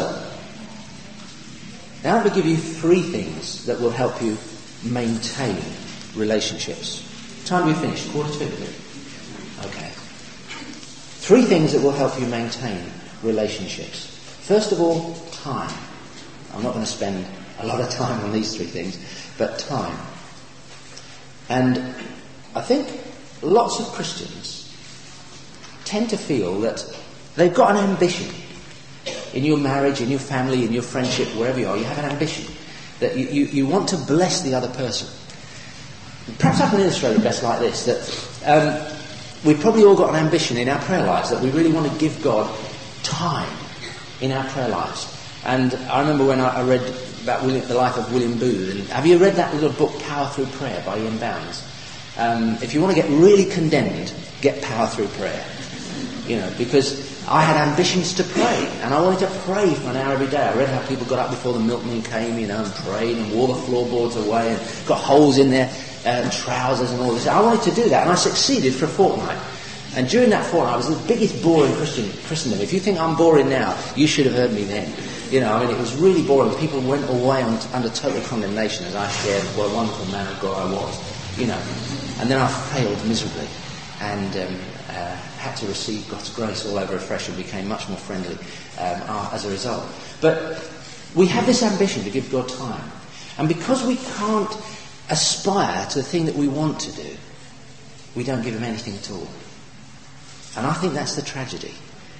now let me give you 3 things that will help you maintain relationships. Time we finished? 1:45. Okay. 3 things that will help you maintain relationships. First of all, time. I'm not going to spend a lot of time on these 3 things, but time. And I think lots of Christians tend to feel that they've got an ambition. In your marriage, in your family, in your friendship, wherever you are, you have an ambition. That you want to bless the other person. Perhaps I can illustrate it best like this, that we've probably all got an ambition in our prayer lives, that we really want to give God time in our prayer lives. And I remember when I read about the life of William Booth. And have you read that little book, Power Through Prayer, by Ian Bounds? If you want to get really condemned, get Power Through Prayer. Because I had ambitions to pray, and I wanted to pray for an hour every day. I read how people got up before the milkman came, and prayed and wore the floorboards away and got holes in their trousers and all this. I wanted to do that, and I succeeded for a fortnight. And during that fortnight, I was the biggest bore in Christendom. If you think I'm boring now, you should have heard me then. It was really boring. People went away under total condemnation as I shared what a wonderful man of God I was. And then I failed miserably, and had to receive God's grace all over afresh, and became much more friendly as a result. But we have this ambition to give God time. And because we can't aspire to the thing that we want to do, we don't give Him anything at all. And I think that's the tragedy.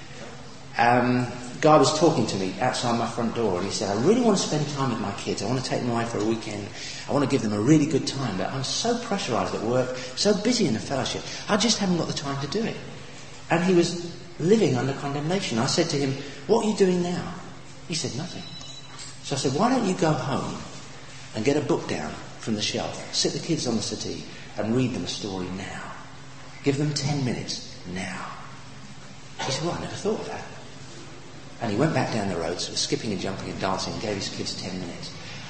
Guy was talking to me outside my front door, and he said, I really want to spend time with my kids. I want to take them away for a weekend. I want to give them a really good time, but I'm so pressurised at work, so busy in the fellowship, I just haven't got the time to do it. And he was living under condemnation. I said to him, what are you doing now? He said, nothing. So I said, why don't you go home and get a book down from the shelf, sit the kids on the settee and read them a story now. Give them 10 minutes now. He said, well, I never thought of that. And he went back down the road, sort of skipping and jumping and dancing, and gave his kids 10 minutes.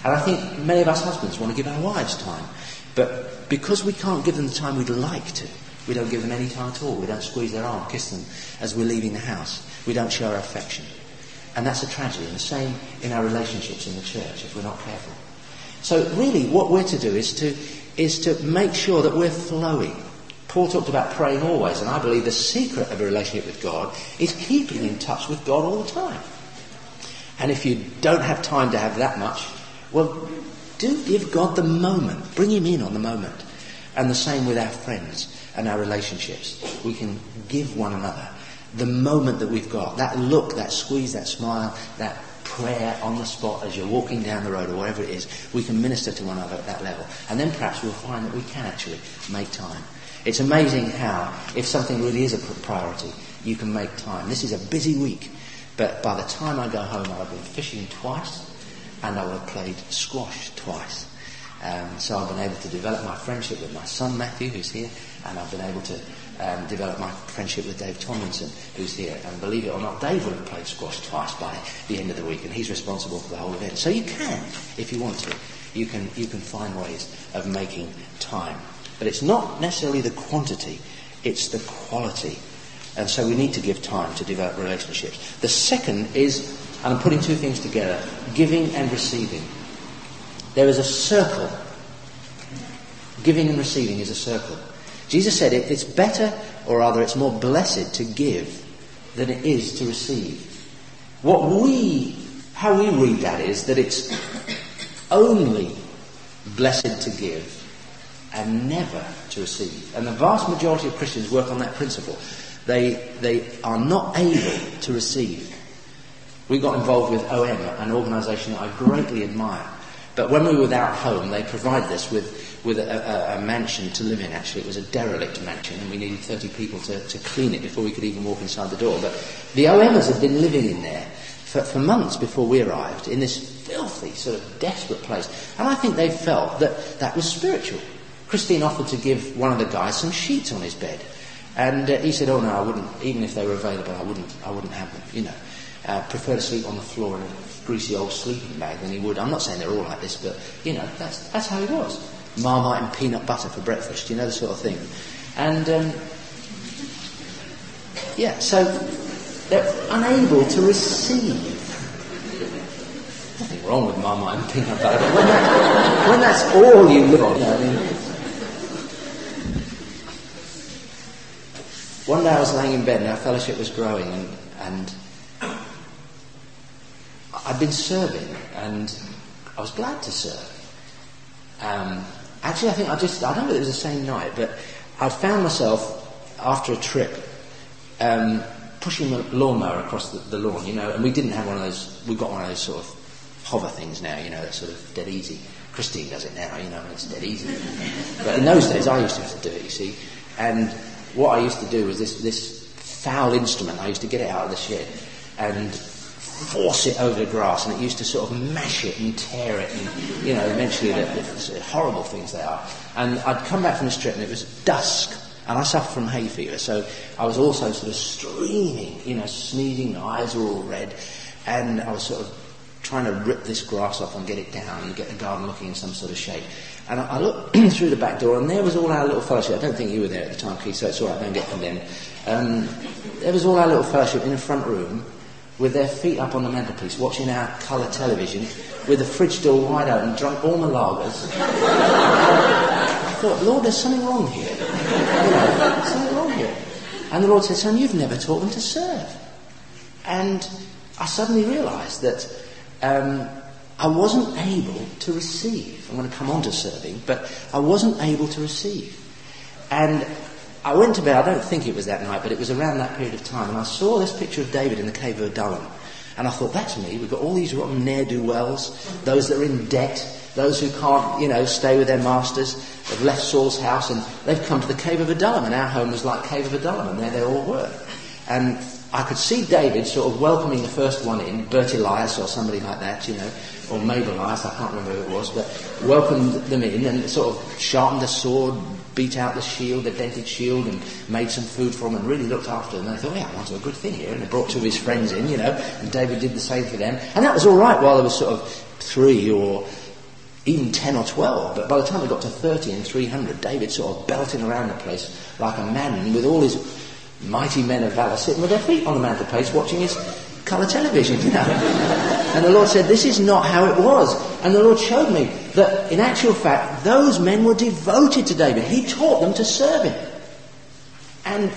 And I think many of us husbands want to give our wives time. But because we can't give them the time we'd like to, we don't give them any time at all. We don't squeeze their arm, kiss them as we're leaving the house. We don't show our affection. And that's a tragedy. And the same in our relationships in the church if we're not careful. So really what we're to do is to make sure that we're flowing. Paul talked about praying always, and I believe the secret of a relationship with God is keeping in touch with God all the time. And if you don't have time to have that much, well, do give God the moment. Bring him in on the moment. And the same with our friends and our relationships. We can give one another the moment that we've got. That look, that squeeze, that smile, that prayer on the spot as you're walking down the road or wherever it is. We can minister to one another at that level. And then perhaps we'll find that we can actually make time. It's amazing how, if something really is a priority, you can make time. This is a busy week, but by the time I go home, I'll have been fishing twice, and I will have played squash twice. So I've been able to develop my friendship with my son Matthew, who's here, and I've been able to develop my friendship with Dave Tomlinson, who's here. And believe it or not, Dave will have played squash twice by the end of the week, and he's responsible for the whole event. So you can, if you want to, you can find ways of making time. But it's not necessarily the quantity, it's the quality. And so we need to give time to develop relationships. The second is, and I'm putting two things together, giving and receiving. There is a circle. Giving and receiving is a circle. Jesus said it's better, or rather it's more blessed to give than it is to receive. How we read that is that it's only blessed to give and never to receive. And the vast majority of Christians work on that principle. They are not able to receive. We got involved with OM, an organisation that I greatly admire. But when we were without home, they provided us with a mansion to live in, actually. It was a derelict mansion, and we needed 30 people to clean it before we could even walk inside the door. But the OMers had been living in there for months before we arrived, in this filthy, sort of desperate place. And I think they felt that was spiritual. Christine offered to give one of the guys some sheets on his bed. And he said, oh no, I wouldn't, even if they were available, I wouldn't have them, you know. Prefer to sleep on the floor in a greasy old sleeping bag than he would. I'm not saying they're all like this, but, you know, that's how he was. Marmite and peanut butter for breakfast, you know, the sort of thing. And, so they're unable to receive. Nothing wrong with Marmite and peanut butter, but when that's all you live on, you know, I mean. One day I was laying in bed and our fellowship was growing, and I'd been serving, and I was glad to serve. Actually, I don't know if it was the same night, but I'd found myself, after a trip, pushing the lawnmower across the lawn, you know, and we didn't have one of those, we've got one of those sort of hover things now, you know, that's sort of dead easy. Christine does it now, you know, and it's dead easy. But in those days, I used to have to do it, you see. And what I used to do was this foul instrument, I used to get it out of the shed and force it over the grass, and it used to sort of mash it and tear it, and, you know, eventually the horrible things they are. And I'd come back from this trip and it was dusk, and I suffer from hay fever, so I was also sort of streaming, you know, sneezing, my eyes were all red, and I was sort of trying to rip this grass off and get it down and get the garden looking in some sort of shape. And I looked through the back door, and there was all our little fellowship. I don't think you were there at the time, Keith, so it's all right, don't get condemned. There was all our little fellowship in the front room, with their feet up on the mantelpiece, watching our colour television, with the fridge door wide open, drunk all my lagers. I thought, Lord, there's something wrong here. You know, there's something wrong here. And the Lord said, son, you've never taught them to serve. And I suddenly realised that I wasn't able to receive. I'm going to come on to serving, but I wasn't able to receive. And I went to bed, I don't think it was that night, but it was around that period of time, and I saw this picture of David in the Cave of Adullam. And I thought, that's me. We've got all these rotten ne'er-do-wells, those that are in debt, those who can't, you know, stay with their masters, have left Saul's house, and they've come to the Cave of Adullam, and our home was like Cave of Adullam, and there they all were. And I could see David sort of welcoming the first one in, Bert Elias or somebody like that, you know, or Mabel Elias, I can't remember who it was, but welcomed them in and sort of sharpened a sword, beat out the shield, the dented shield, and made some food for them and really looked after them. And I thought, yeah, I'm onto a good thing here. And they brought two of his friends in, you know, and David did the same for them. And that was all right while there was sort of 3 or even 10 or 12. But by the time we got to 30 and 300, David sort of belting around the place like a madman with all his mighty men of valour sitting with their feet on the mantelpiece watching his colour television, And the Lord said, this is not how it was. And the Lord showed me that in actual fact, those men were devoted to David. He taught them to serve him. And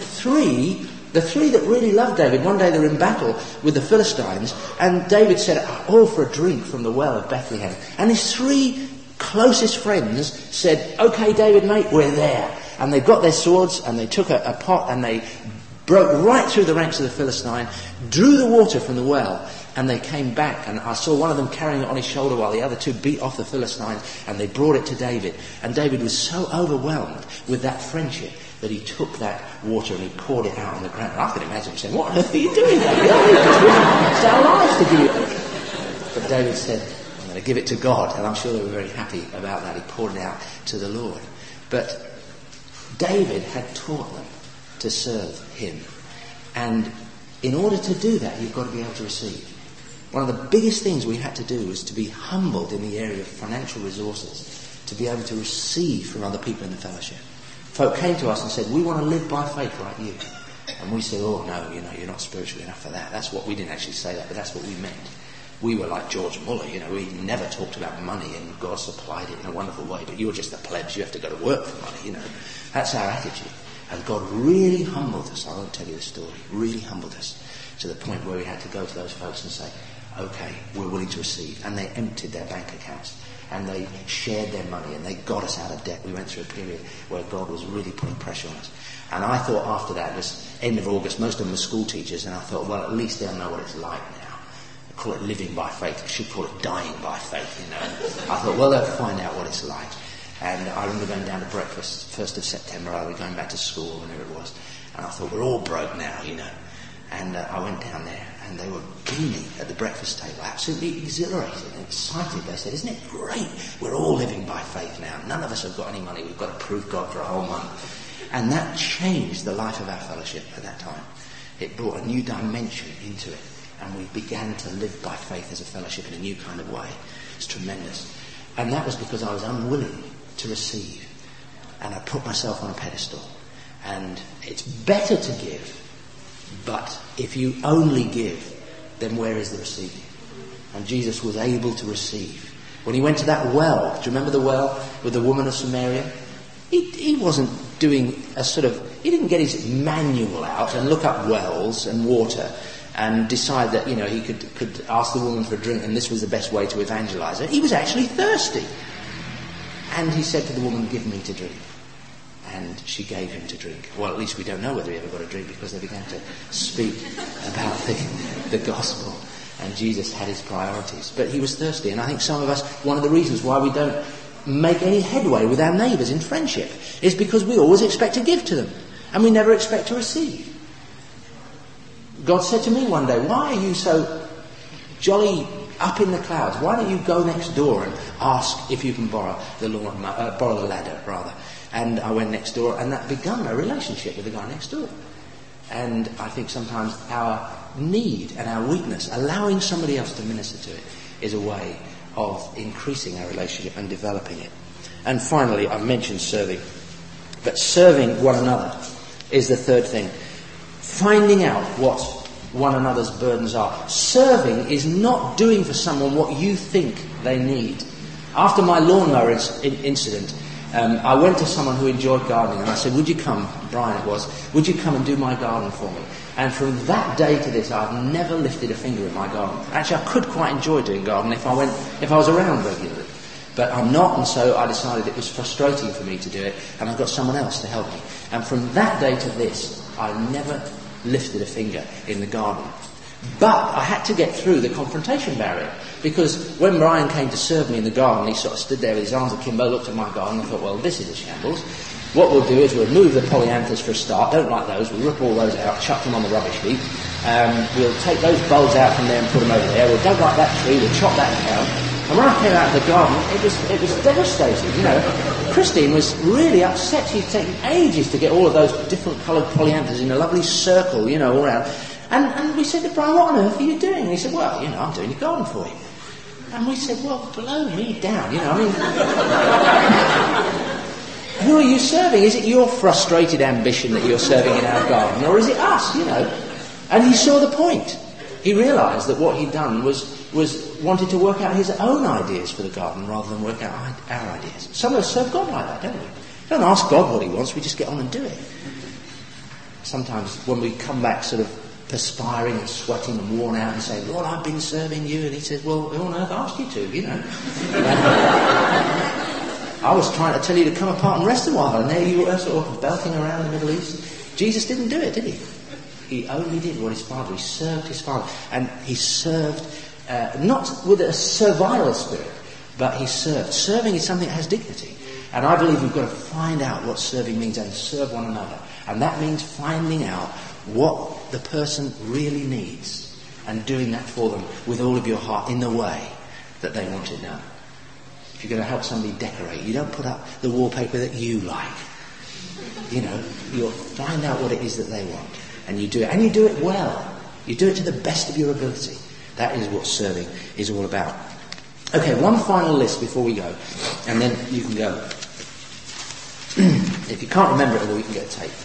the three that really loved David, one day they were in battle with the Philistines, and David said, all for a drink from the well of Bethlehem. And his 3 closest friends said, okay, David, mate, we're there. And they got their swords, and they took a pot, and they broke right through the ranks of the Philistine, drew the water from the well, and they came back. And I saw one of them carrying it on his shoulder while the other 2 beat off the Philistines, and they brought it to David. And David was so overwhelmed with that friendship that he took that water and he poured it out on the ground. And I could imagine him saying, what on earth are you doing, David? It's our lives to give it. But David said, I'm going to give it to God. And I'm sure they were very happy about that. He poured it out to the Lord. But David had taught them to serve him. And in order to do that, you've got to be able to receive. One of the biggest things we had to do was to be humbled in the area of financial resources, to be able to receive from other people in the fellowship. Folk came to us and said, we want to live by faith like you. And we said, oh no, you're not spiritual enough for that. That's what we didn't actually say that, but that's what we meant. We were like George Muller, we never talked about money and God supplied it in a wonderful way, but you're just the plebs, you have to go to work for money, That's our attitude. And God really humbled us. I won't tell you the story. Really humbled us to the point where we had to go to those folks and say, okay, we're willing to receive. And they emptied their bank accounts. And they shared their money and they got us out of debt. We went through a period where God was really putting pressure on us. And I thought after that, it was end of August, most of them were school teachers, and I thought, well, at least they'll know what it's like now. I call it living by faith. I should call it dying by faith, I thought, well, they'll find out what it's like. And I remember going down to breakfast, 1st of September, I was going back to school, whenever it was. And I thought, we're all broke now, And I went down there, and they were beaming at the breakfast table, absolutely exhilarated and excited. They said, isn't it great? We're all living by faith now. None of us have got any money. We've got to prove God for a whole month. And that changed the life of our fellowship at that time. It brought a new dimension into it. And we began to live by faith as a fellowship in a new kind of way. It's tremendous. And that was because I was unwilling to receive. And I put myself on a pedestal. And it's better to give. But if you only give, then where is the receiving? And Jesus was able to receive. When he went to that well, do you remember the well with the woman of Samaria? He wasn't doing he didn't get his manual out and look up wells and water and decide that, he could ask the woman for a drink and this was the best way to evangelize her. He was actually thirsty. And he said to the woman, give me to drink. And she gave him to drink. Well, at least we don't know whether he ever got a drink because they began to speak about the gospel. And Jesus had his priorities. But he was thirsty. And I think some of us, one of the reasons why we don't make any headway with our neighbours in friendship is because we always expect to give to them. And we never expect to receive. God said to me one day, why are you so jolly up in the clouds? Why don't you go next door and ask if you can borrow the ladder, rather? And I went next door, and that began a relationship with the guy next door. And I think sometimes our need and our weakness, allowing somebody else to minister to it, is a way of increasing our relationship and developing it. And finally, I've mentioned serving. But serving one another is the third thing. Finding out what one another's burdens are. Serving is not doing for someone what you think they need. After my lawnmower incident, I went to someone who enjoyed gardening and I said, would you come, Brian it was, would you come and do my garden for me? And from that day to this, I've never lifted a finger in my garden. Actually, I could quite enjoy doing gardening if I was around regularly. But I'm not, and so I decided it was frustrating for me to do it, and I got someone else to help me. And from that day to this, I never lifted a finger in the garden. But I had to get through the confrontation barrier, because when Brian came to serve me in the garden, he sort of stood there with his arms akimbo, looked at my garden, and I thought, well, this is a shambles. What we'll do is we'll remove the polyanthus for a start, don't like those, we'll rip all those out, chuck them on the rubbish heap, we'll take those bulbs out from there and put them over there, we'll don't like that tree, we'll chop that down. And when I came out of the garden, it was devastating, Christine was really upset. She'd taken ages to get all of those different coloured polyanthus in a lovely circle, all around. And we said to Brian, what on earth are you doing? And he said, well, I'm doing your garden for you. And we said, well, blow me down, who are you serving? Is it your frustrated ambition that you're serving in our garden, or is it us, And he saw the point. He realised that what he'd done was wanted to work out his own ideas for the garden rather than work out our ideas. Some of us serve God like that, don't we? We don't ask God what he wants, we just get on and do it. Sometimes when we come back sort of perspiring and sweating and worn out and say, Lord, I've been serving you, and he says, well, who on earth asked you to, I was trying to tell you to come apart and rest a while, and there you were sort of belting around the Middle East. Jesus didn't do it, did he? He only did what his Father, he served his Father. And he served, not with a servile spirit, but he served. Serving is something that has dignity. And I believe we've got to find out what serving means and serve one another. And that means finding out what the person really needs and doing that for them with all of your heart in the way that they want it done. If you're going to help somebody decorate, you don't put up the wallpaper that you like. You'll find out what it is that they want. And you do it. And you do it well. You do it to the best of your ability. That is what serving is all about. Okay, one final list before we go. And then you can go. If you can't remember it all, you can get a tape.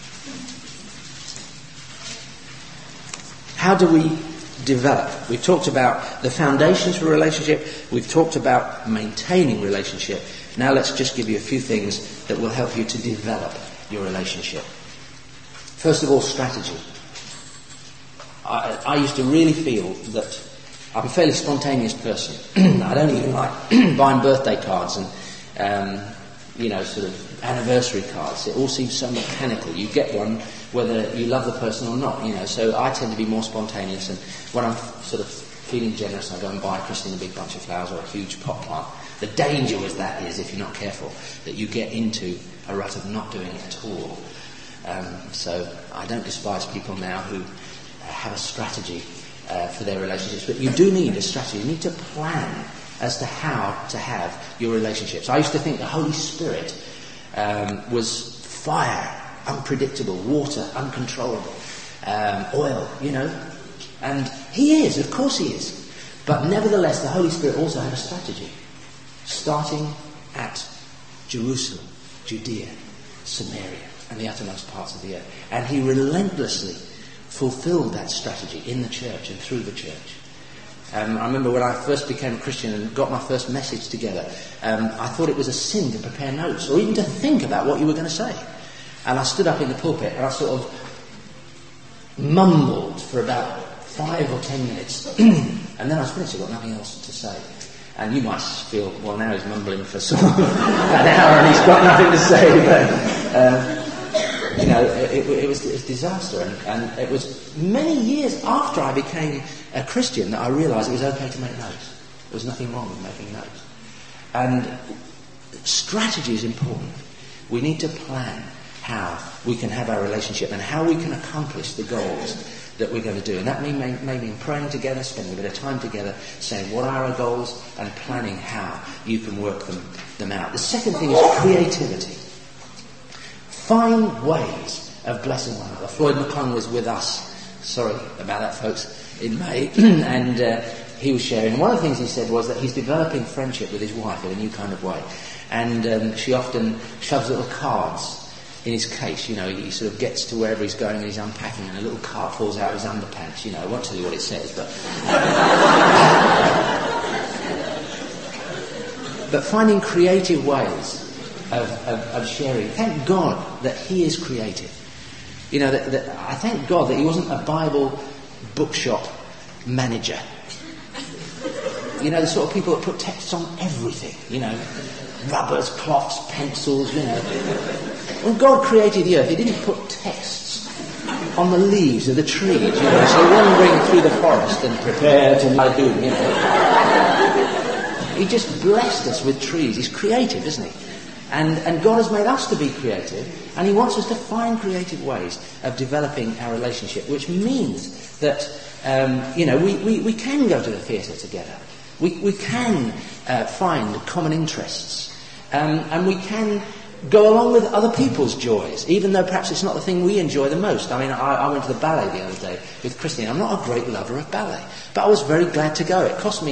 How do we develop? We've talked about the foundations for a relationship. We've talked about maintaining relationship. Now let's just give you a few things that will help you to develop your relationship. First of all, strategy. I used to really feel that I'm a fairly spontaneous person. I don't even like buying birthday cards and, sort of anniversary cards. It all seems so mechanical. You get one whether you love the person or not, So I tend to be more spontaneous, and when I'm sort of feeling generous, I go and buy Christine a big bunch of flowers or a huge pot plant. The danger with that is, if you're not careful, that you get into a rut of not doing it at all. So I don't despise people now who have a strategy for their relationships, but you do need a strategy. You need to plan as to how to have your relationships. I used to think the Holy Spirit was fire, unpredictable, water, uncontrollable, oil, and he is, of course he is. But nevertheless, the Holy Spirit also had a strategy, starting at Jerusalem, Judea, Samaria, and the uttermost parts of the earth. And he relentlessly fulfilled that strategy in the church and through the church. I remember when I first became a Christian and got my first message together, I thought it was a sin to prepare notes or even to think about what you were going to say. And I stood up in the pulpit and I sort of mumbled for about 5 or 10 minutes. And then I was finished, I've got nothing else to say. And you might feel, well, now he's mumbling for sort of an hour and he's got nothing to say. But, it was disaster. And it was many years after I became a Christian that I realised it was okay to make notes. There was nothing wrong with making notes. And strategy is important. We need to plan how we can have our relationship and how we can accomplish the goals that we're going to do. And that may mean praying together, spending a bit of time together, saying what are our goals and planning how you can work them out. The second thing is creativity. Find ways of blessing one another. Floyd McClung was with us, sorry about that folks, in May, and he was sharing. And one of the things he said was that he's developing friendship with his wife in a new kind of way. And she often shoves little cards in his case, he sort of gets to wherever he's going and he's unpacking and a little card falls out of his underpants, I won't tell you what it says, but... but finding creative ways of sharing. Thank God that he is creative. I thank God that he wasn't a Bible bookshop manager. The sort of people that put texts on everything, rubbers, cloths, pencils, When God created the earth, he didn't put texts on the leaves of the trees, so wandering through the forest and prepare to lie doom, He just blessed us with trees. He's creative, isn't he? And God has made us to be creative, and he wants us to find creative ways of developing our relationship, which means that, we can go to the theatre together. We can find common interests, and we can go along with other people's joys, even though perhaps it's not the thing we enjoy the most. I mean, I went to the ballet the other day with Christine. I'm not a great lover of ballet, but I was very glad to go. It cost me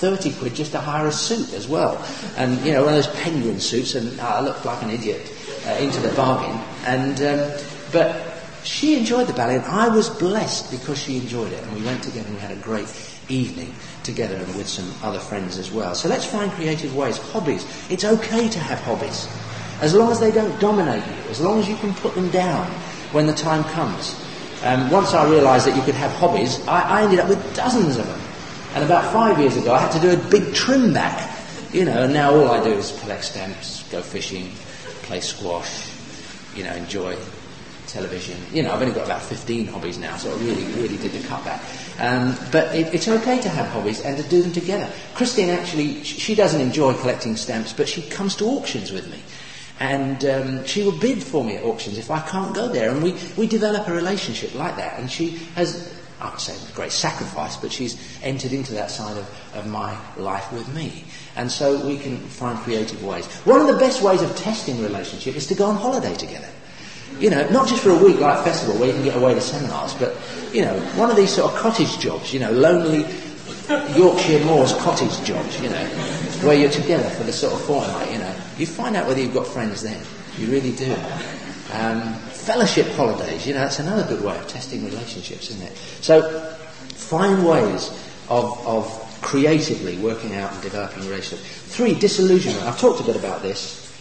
30 quid just to hire a suit as well. And, one of those penguin suits, and I looked like an idiot into the bargain. But she enjoyed the ballet, and I was blessed because she enjoyed it. And we went together and we had a great evening together and with some other friends as well. So let's find creative ways. Hobbies. It's okay to have hobbies, as long as they don't dominate you, as long as you can put them down when the time comes. Once I realised that you could have hobbies, I ended up with dozens of them. And about 5 years ago, I had to do a big trim back, and now all I do is collect stamps, go fishing, play squash, enjoy television. I've only got about 15 hobbies now, so I really did the cut back. But it's okay to have hobbies and to do them together. Christine actually, she doesn't enjoy collecting stamps, but she comes to auctions with me. And she will bid for me at auctions if I can't go there. And we develop a relationship like that. And she has, I would say, a great sacrifice, but she's entered into that side of my life with me. And so we can find creative ways. One of the best ways of testing relationship is to go on holiday together. Not just for a week like festival where you can get away to seminars, but, one of these sort of cottage jobs, lonely Yorkshire Moors cottage jobs, where you're together for the sort of fortnight, You find out whether you've got friends then. You really do. Fellowship holidays, that's another good way of testing relationships, isn't it? So, find ways of creatively working out and developing relationships. 3, disillusionment. I've talked a bit about this.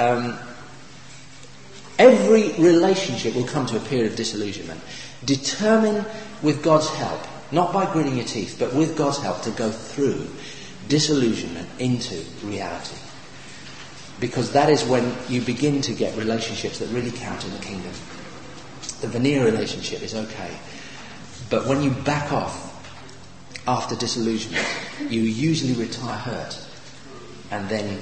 Every relationship will come to a period of disillusionment. Determine with God's help, not by gritting your teeth, but with God's help to go through disillusionment into reality. Because that is when you begin to get relationships that really count in the kingdom. The veneer relationship is okay. But when you back off after disillusionment, you usually retire hurt. And then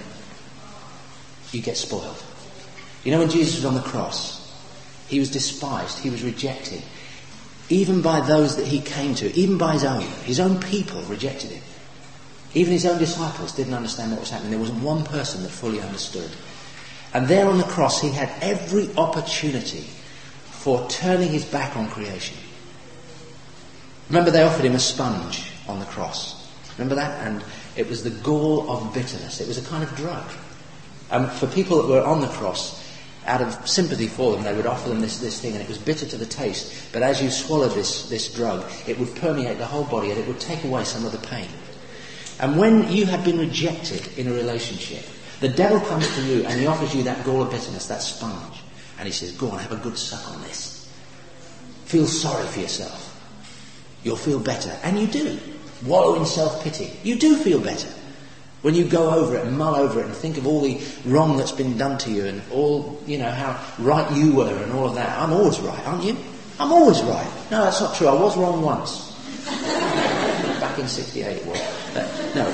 you get spoiled. When Jesus was on the cross, he was despised, he was rejected. Even by those that he came to, even by his own people rejected him. Even his own disciples didn't understand what was happening. There wasn't one person that fully understood. And there on the cross, he had every opportunity for turning his back on creation. Remember, they offered him a sponge on the cross. Remember that? And it was the gall of bitterness. It was a kind of drug. And for people that were on the cross, out of sympathy for them, they would offer them this thing, and it was bitter to the taste. But as you swallowed this drug, it would permeate the whole body, and it would take away some of the pain. And when you have been rejected in a relationship, the devil comes to you and he offers you that gall of bitterness, that sponge. And he says, go on, have a good suck on this. Feel sorry for yourself. You'll feel better. And you do. Wallow in self-pity. You do feel better. When you go over it and mull over it and think of all the wrong that's been done to you and all, how right you were and all of that. I'm always right, aren't you? I'm always right. No, that's not true. I was wrong once. Back in 68 it was. No.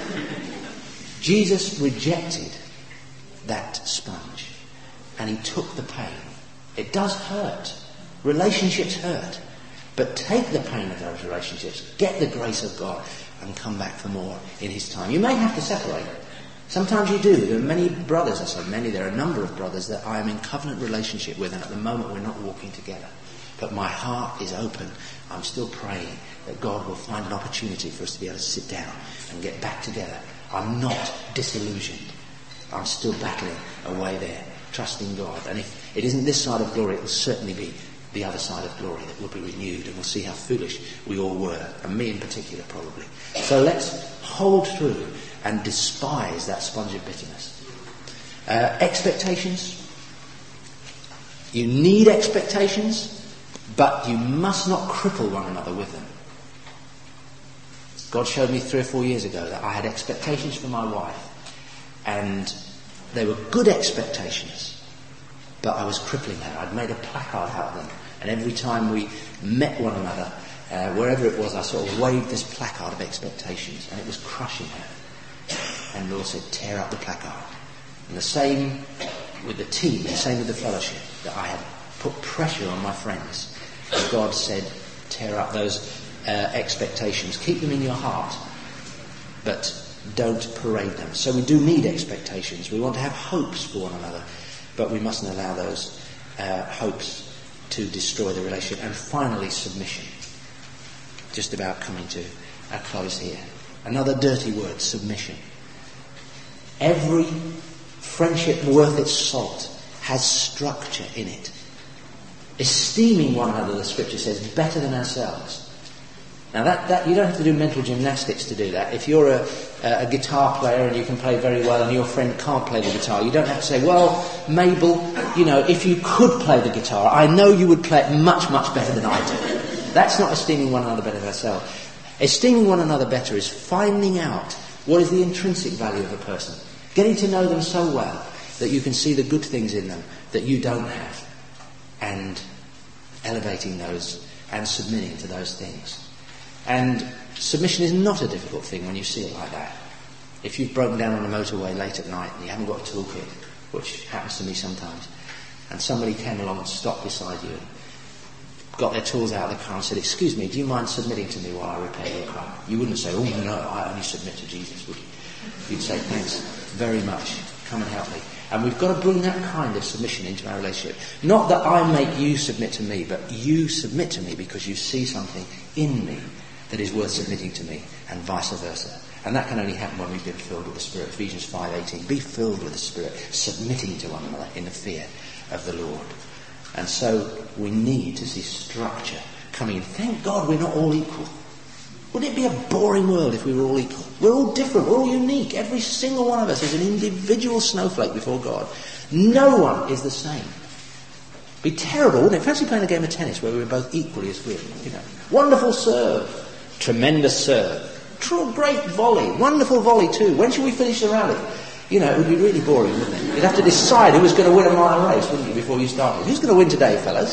Jesus rejected that sponge and he took the pain. It does hurt. Relationships hurt. But take the pain of those relationships, get the grace of God and come back for more in his time. You may have to separate. Sometimes you do. There are many brothers, there are a number of brothers that I am in covenant relationship with, and at the moment we're not walking together. But my heart is open. I'm still praying that God will find an opportunity for us to be able to sit down and get back together. I'm not disillusioned. I'm still battling away there, trusting God. And if it isn't this side of glory, it will certainly be the other side of glory that will be renewed, and we'll see how foolish we all were, and me in particular probably. So let's hold through and despise that sponge of bitterness. Expectations. You need expectations, but you must not cripple one another with them. God showed me 3 or 4 years ago that I had expectations for my wife, and they were good expectations, but I was crippling her. I'd made a placard out of them, and every time we met one another, wherever it was, I sort of waved this placard of expectations, and it was crushing her. And the Lord said, tear up the placard. And the same with the team, the same with the fellowship, that I had put pressure on my friends. And God said, tear up those expectations. Keep them in your heart, but don't parade them. So we do need expectations. We want to have hopes for one another, but we mustn't allow those hopes to destroy the relationship. And finally, submission. Just about coming to a close here. Another dirty word, submission. Every friendship worth its salt has structure in it. Esteeming one another, the scripture says, better than ourselves. Now that you don't have to do mental gymnastics to do that. If you're a guitar player and you can play very well and your friend can't play the guitar, you don't have to say, well, Mabel, if you could play the guitar, I know you would play it much, much better than I do. That's not esteeming one another better than ourselves. Esteeming one another better is finding out what is the intrinsic value of a person. Getting to know them so well that you can see the good things in them that you don't have. And elevating those and submitting to those things. And submission is not a difficult thing when you see it like that. If you've broken down on a motorway late at night and you haven't got a toolkit, which happens to me sometimes, and somebody came along and stopped beside you and got their tools out of the car and said, excuse me, do you mind submitting to me while I repair your car? You wouldn't say, oh no, I only submit to Jesus, would you? You'd say, thanks very much, come and help me. And we've got to bring that kind of submission into our relationship. Not that I make you submit to me, but you submit to me because you see something in me that is worth submitting to me, and vice versa. And that can only happen when we've been filled with the Spirit. Ephesians 5:18. Be filled with the Spirit, submitting to one another in the fear of the Lord. And so we need to see structure coming in. Thank God we're not all equal. Wouldn't it be a boring world if we were all equal? We're all different. We're all unique. Every single one of us is an individual snowflake before God. No one is the same. It'd be terrible, wouldn't it? Fancy playing a game of tennis where we were both equally as good. Wonderful serve. Tremendous serve. Great volley. Wonderful volley too. When should we finish the rally? It would be really boring, wouldn't it? You'd have to decide who was going to win a mile race, wouldn't you, before you started? Who's going to win today, fellas?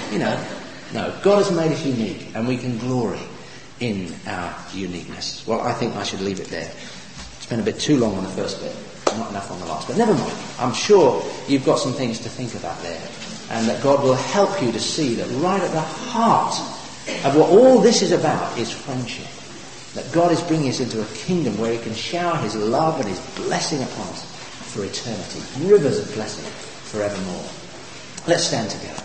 No. God has made us unique, and we can glory in our uniqueness. Well, I think I should leave it there. Spent a bit too long on the first bit, not enough on the last. But never mind. I'm sure you've got some things to think about there, and that God will help you to see that right at the heart of what all this is about is friendship. That God is bringing us into a kingdom where he can shower his love and his blessing upon us for eternity. Rivers of blessing forevermore. Let's stand together.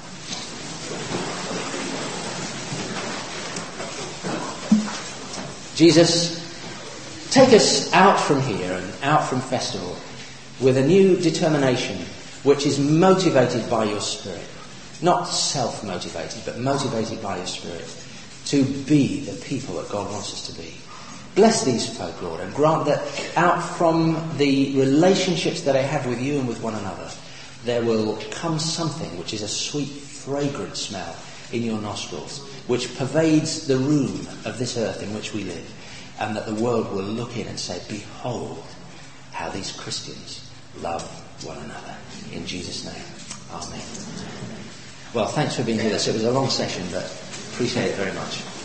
Jesus, take us out from here and out from Festival with a new determination which is motivated by your Spirit. Not self-motivated, but motivated by your Spirit to be the people that God wants us to be. Bless these folk, Lord, and grant that out from the relationships that I have with you and with one another, there will come something which is a sweet, fragrant smell in your nostrils, which pervades the room of this earth in which we live, and that the world will look in and say, behold how these Christians love one another. In Jesus' name, amen. Well, thanks for being with us. It was a long session, but appreciate it very much.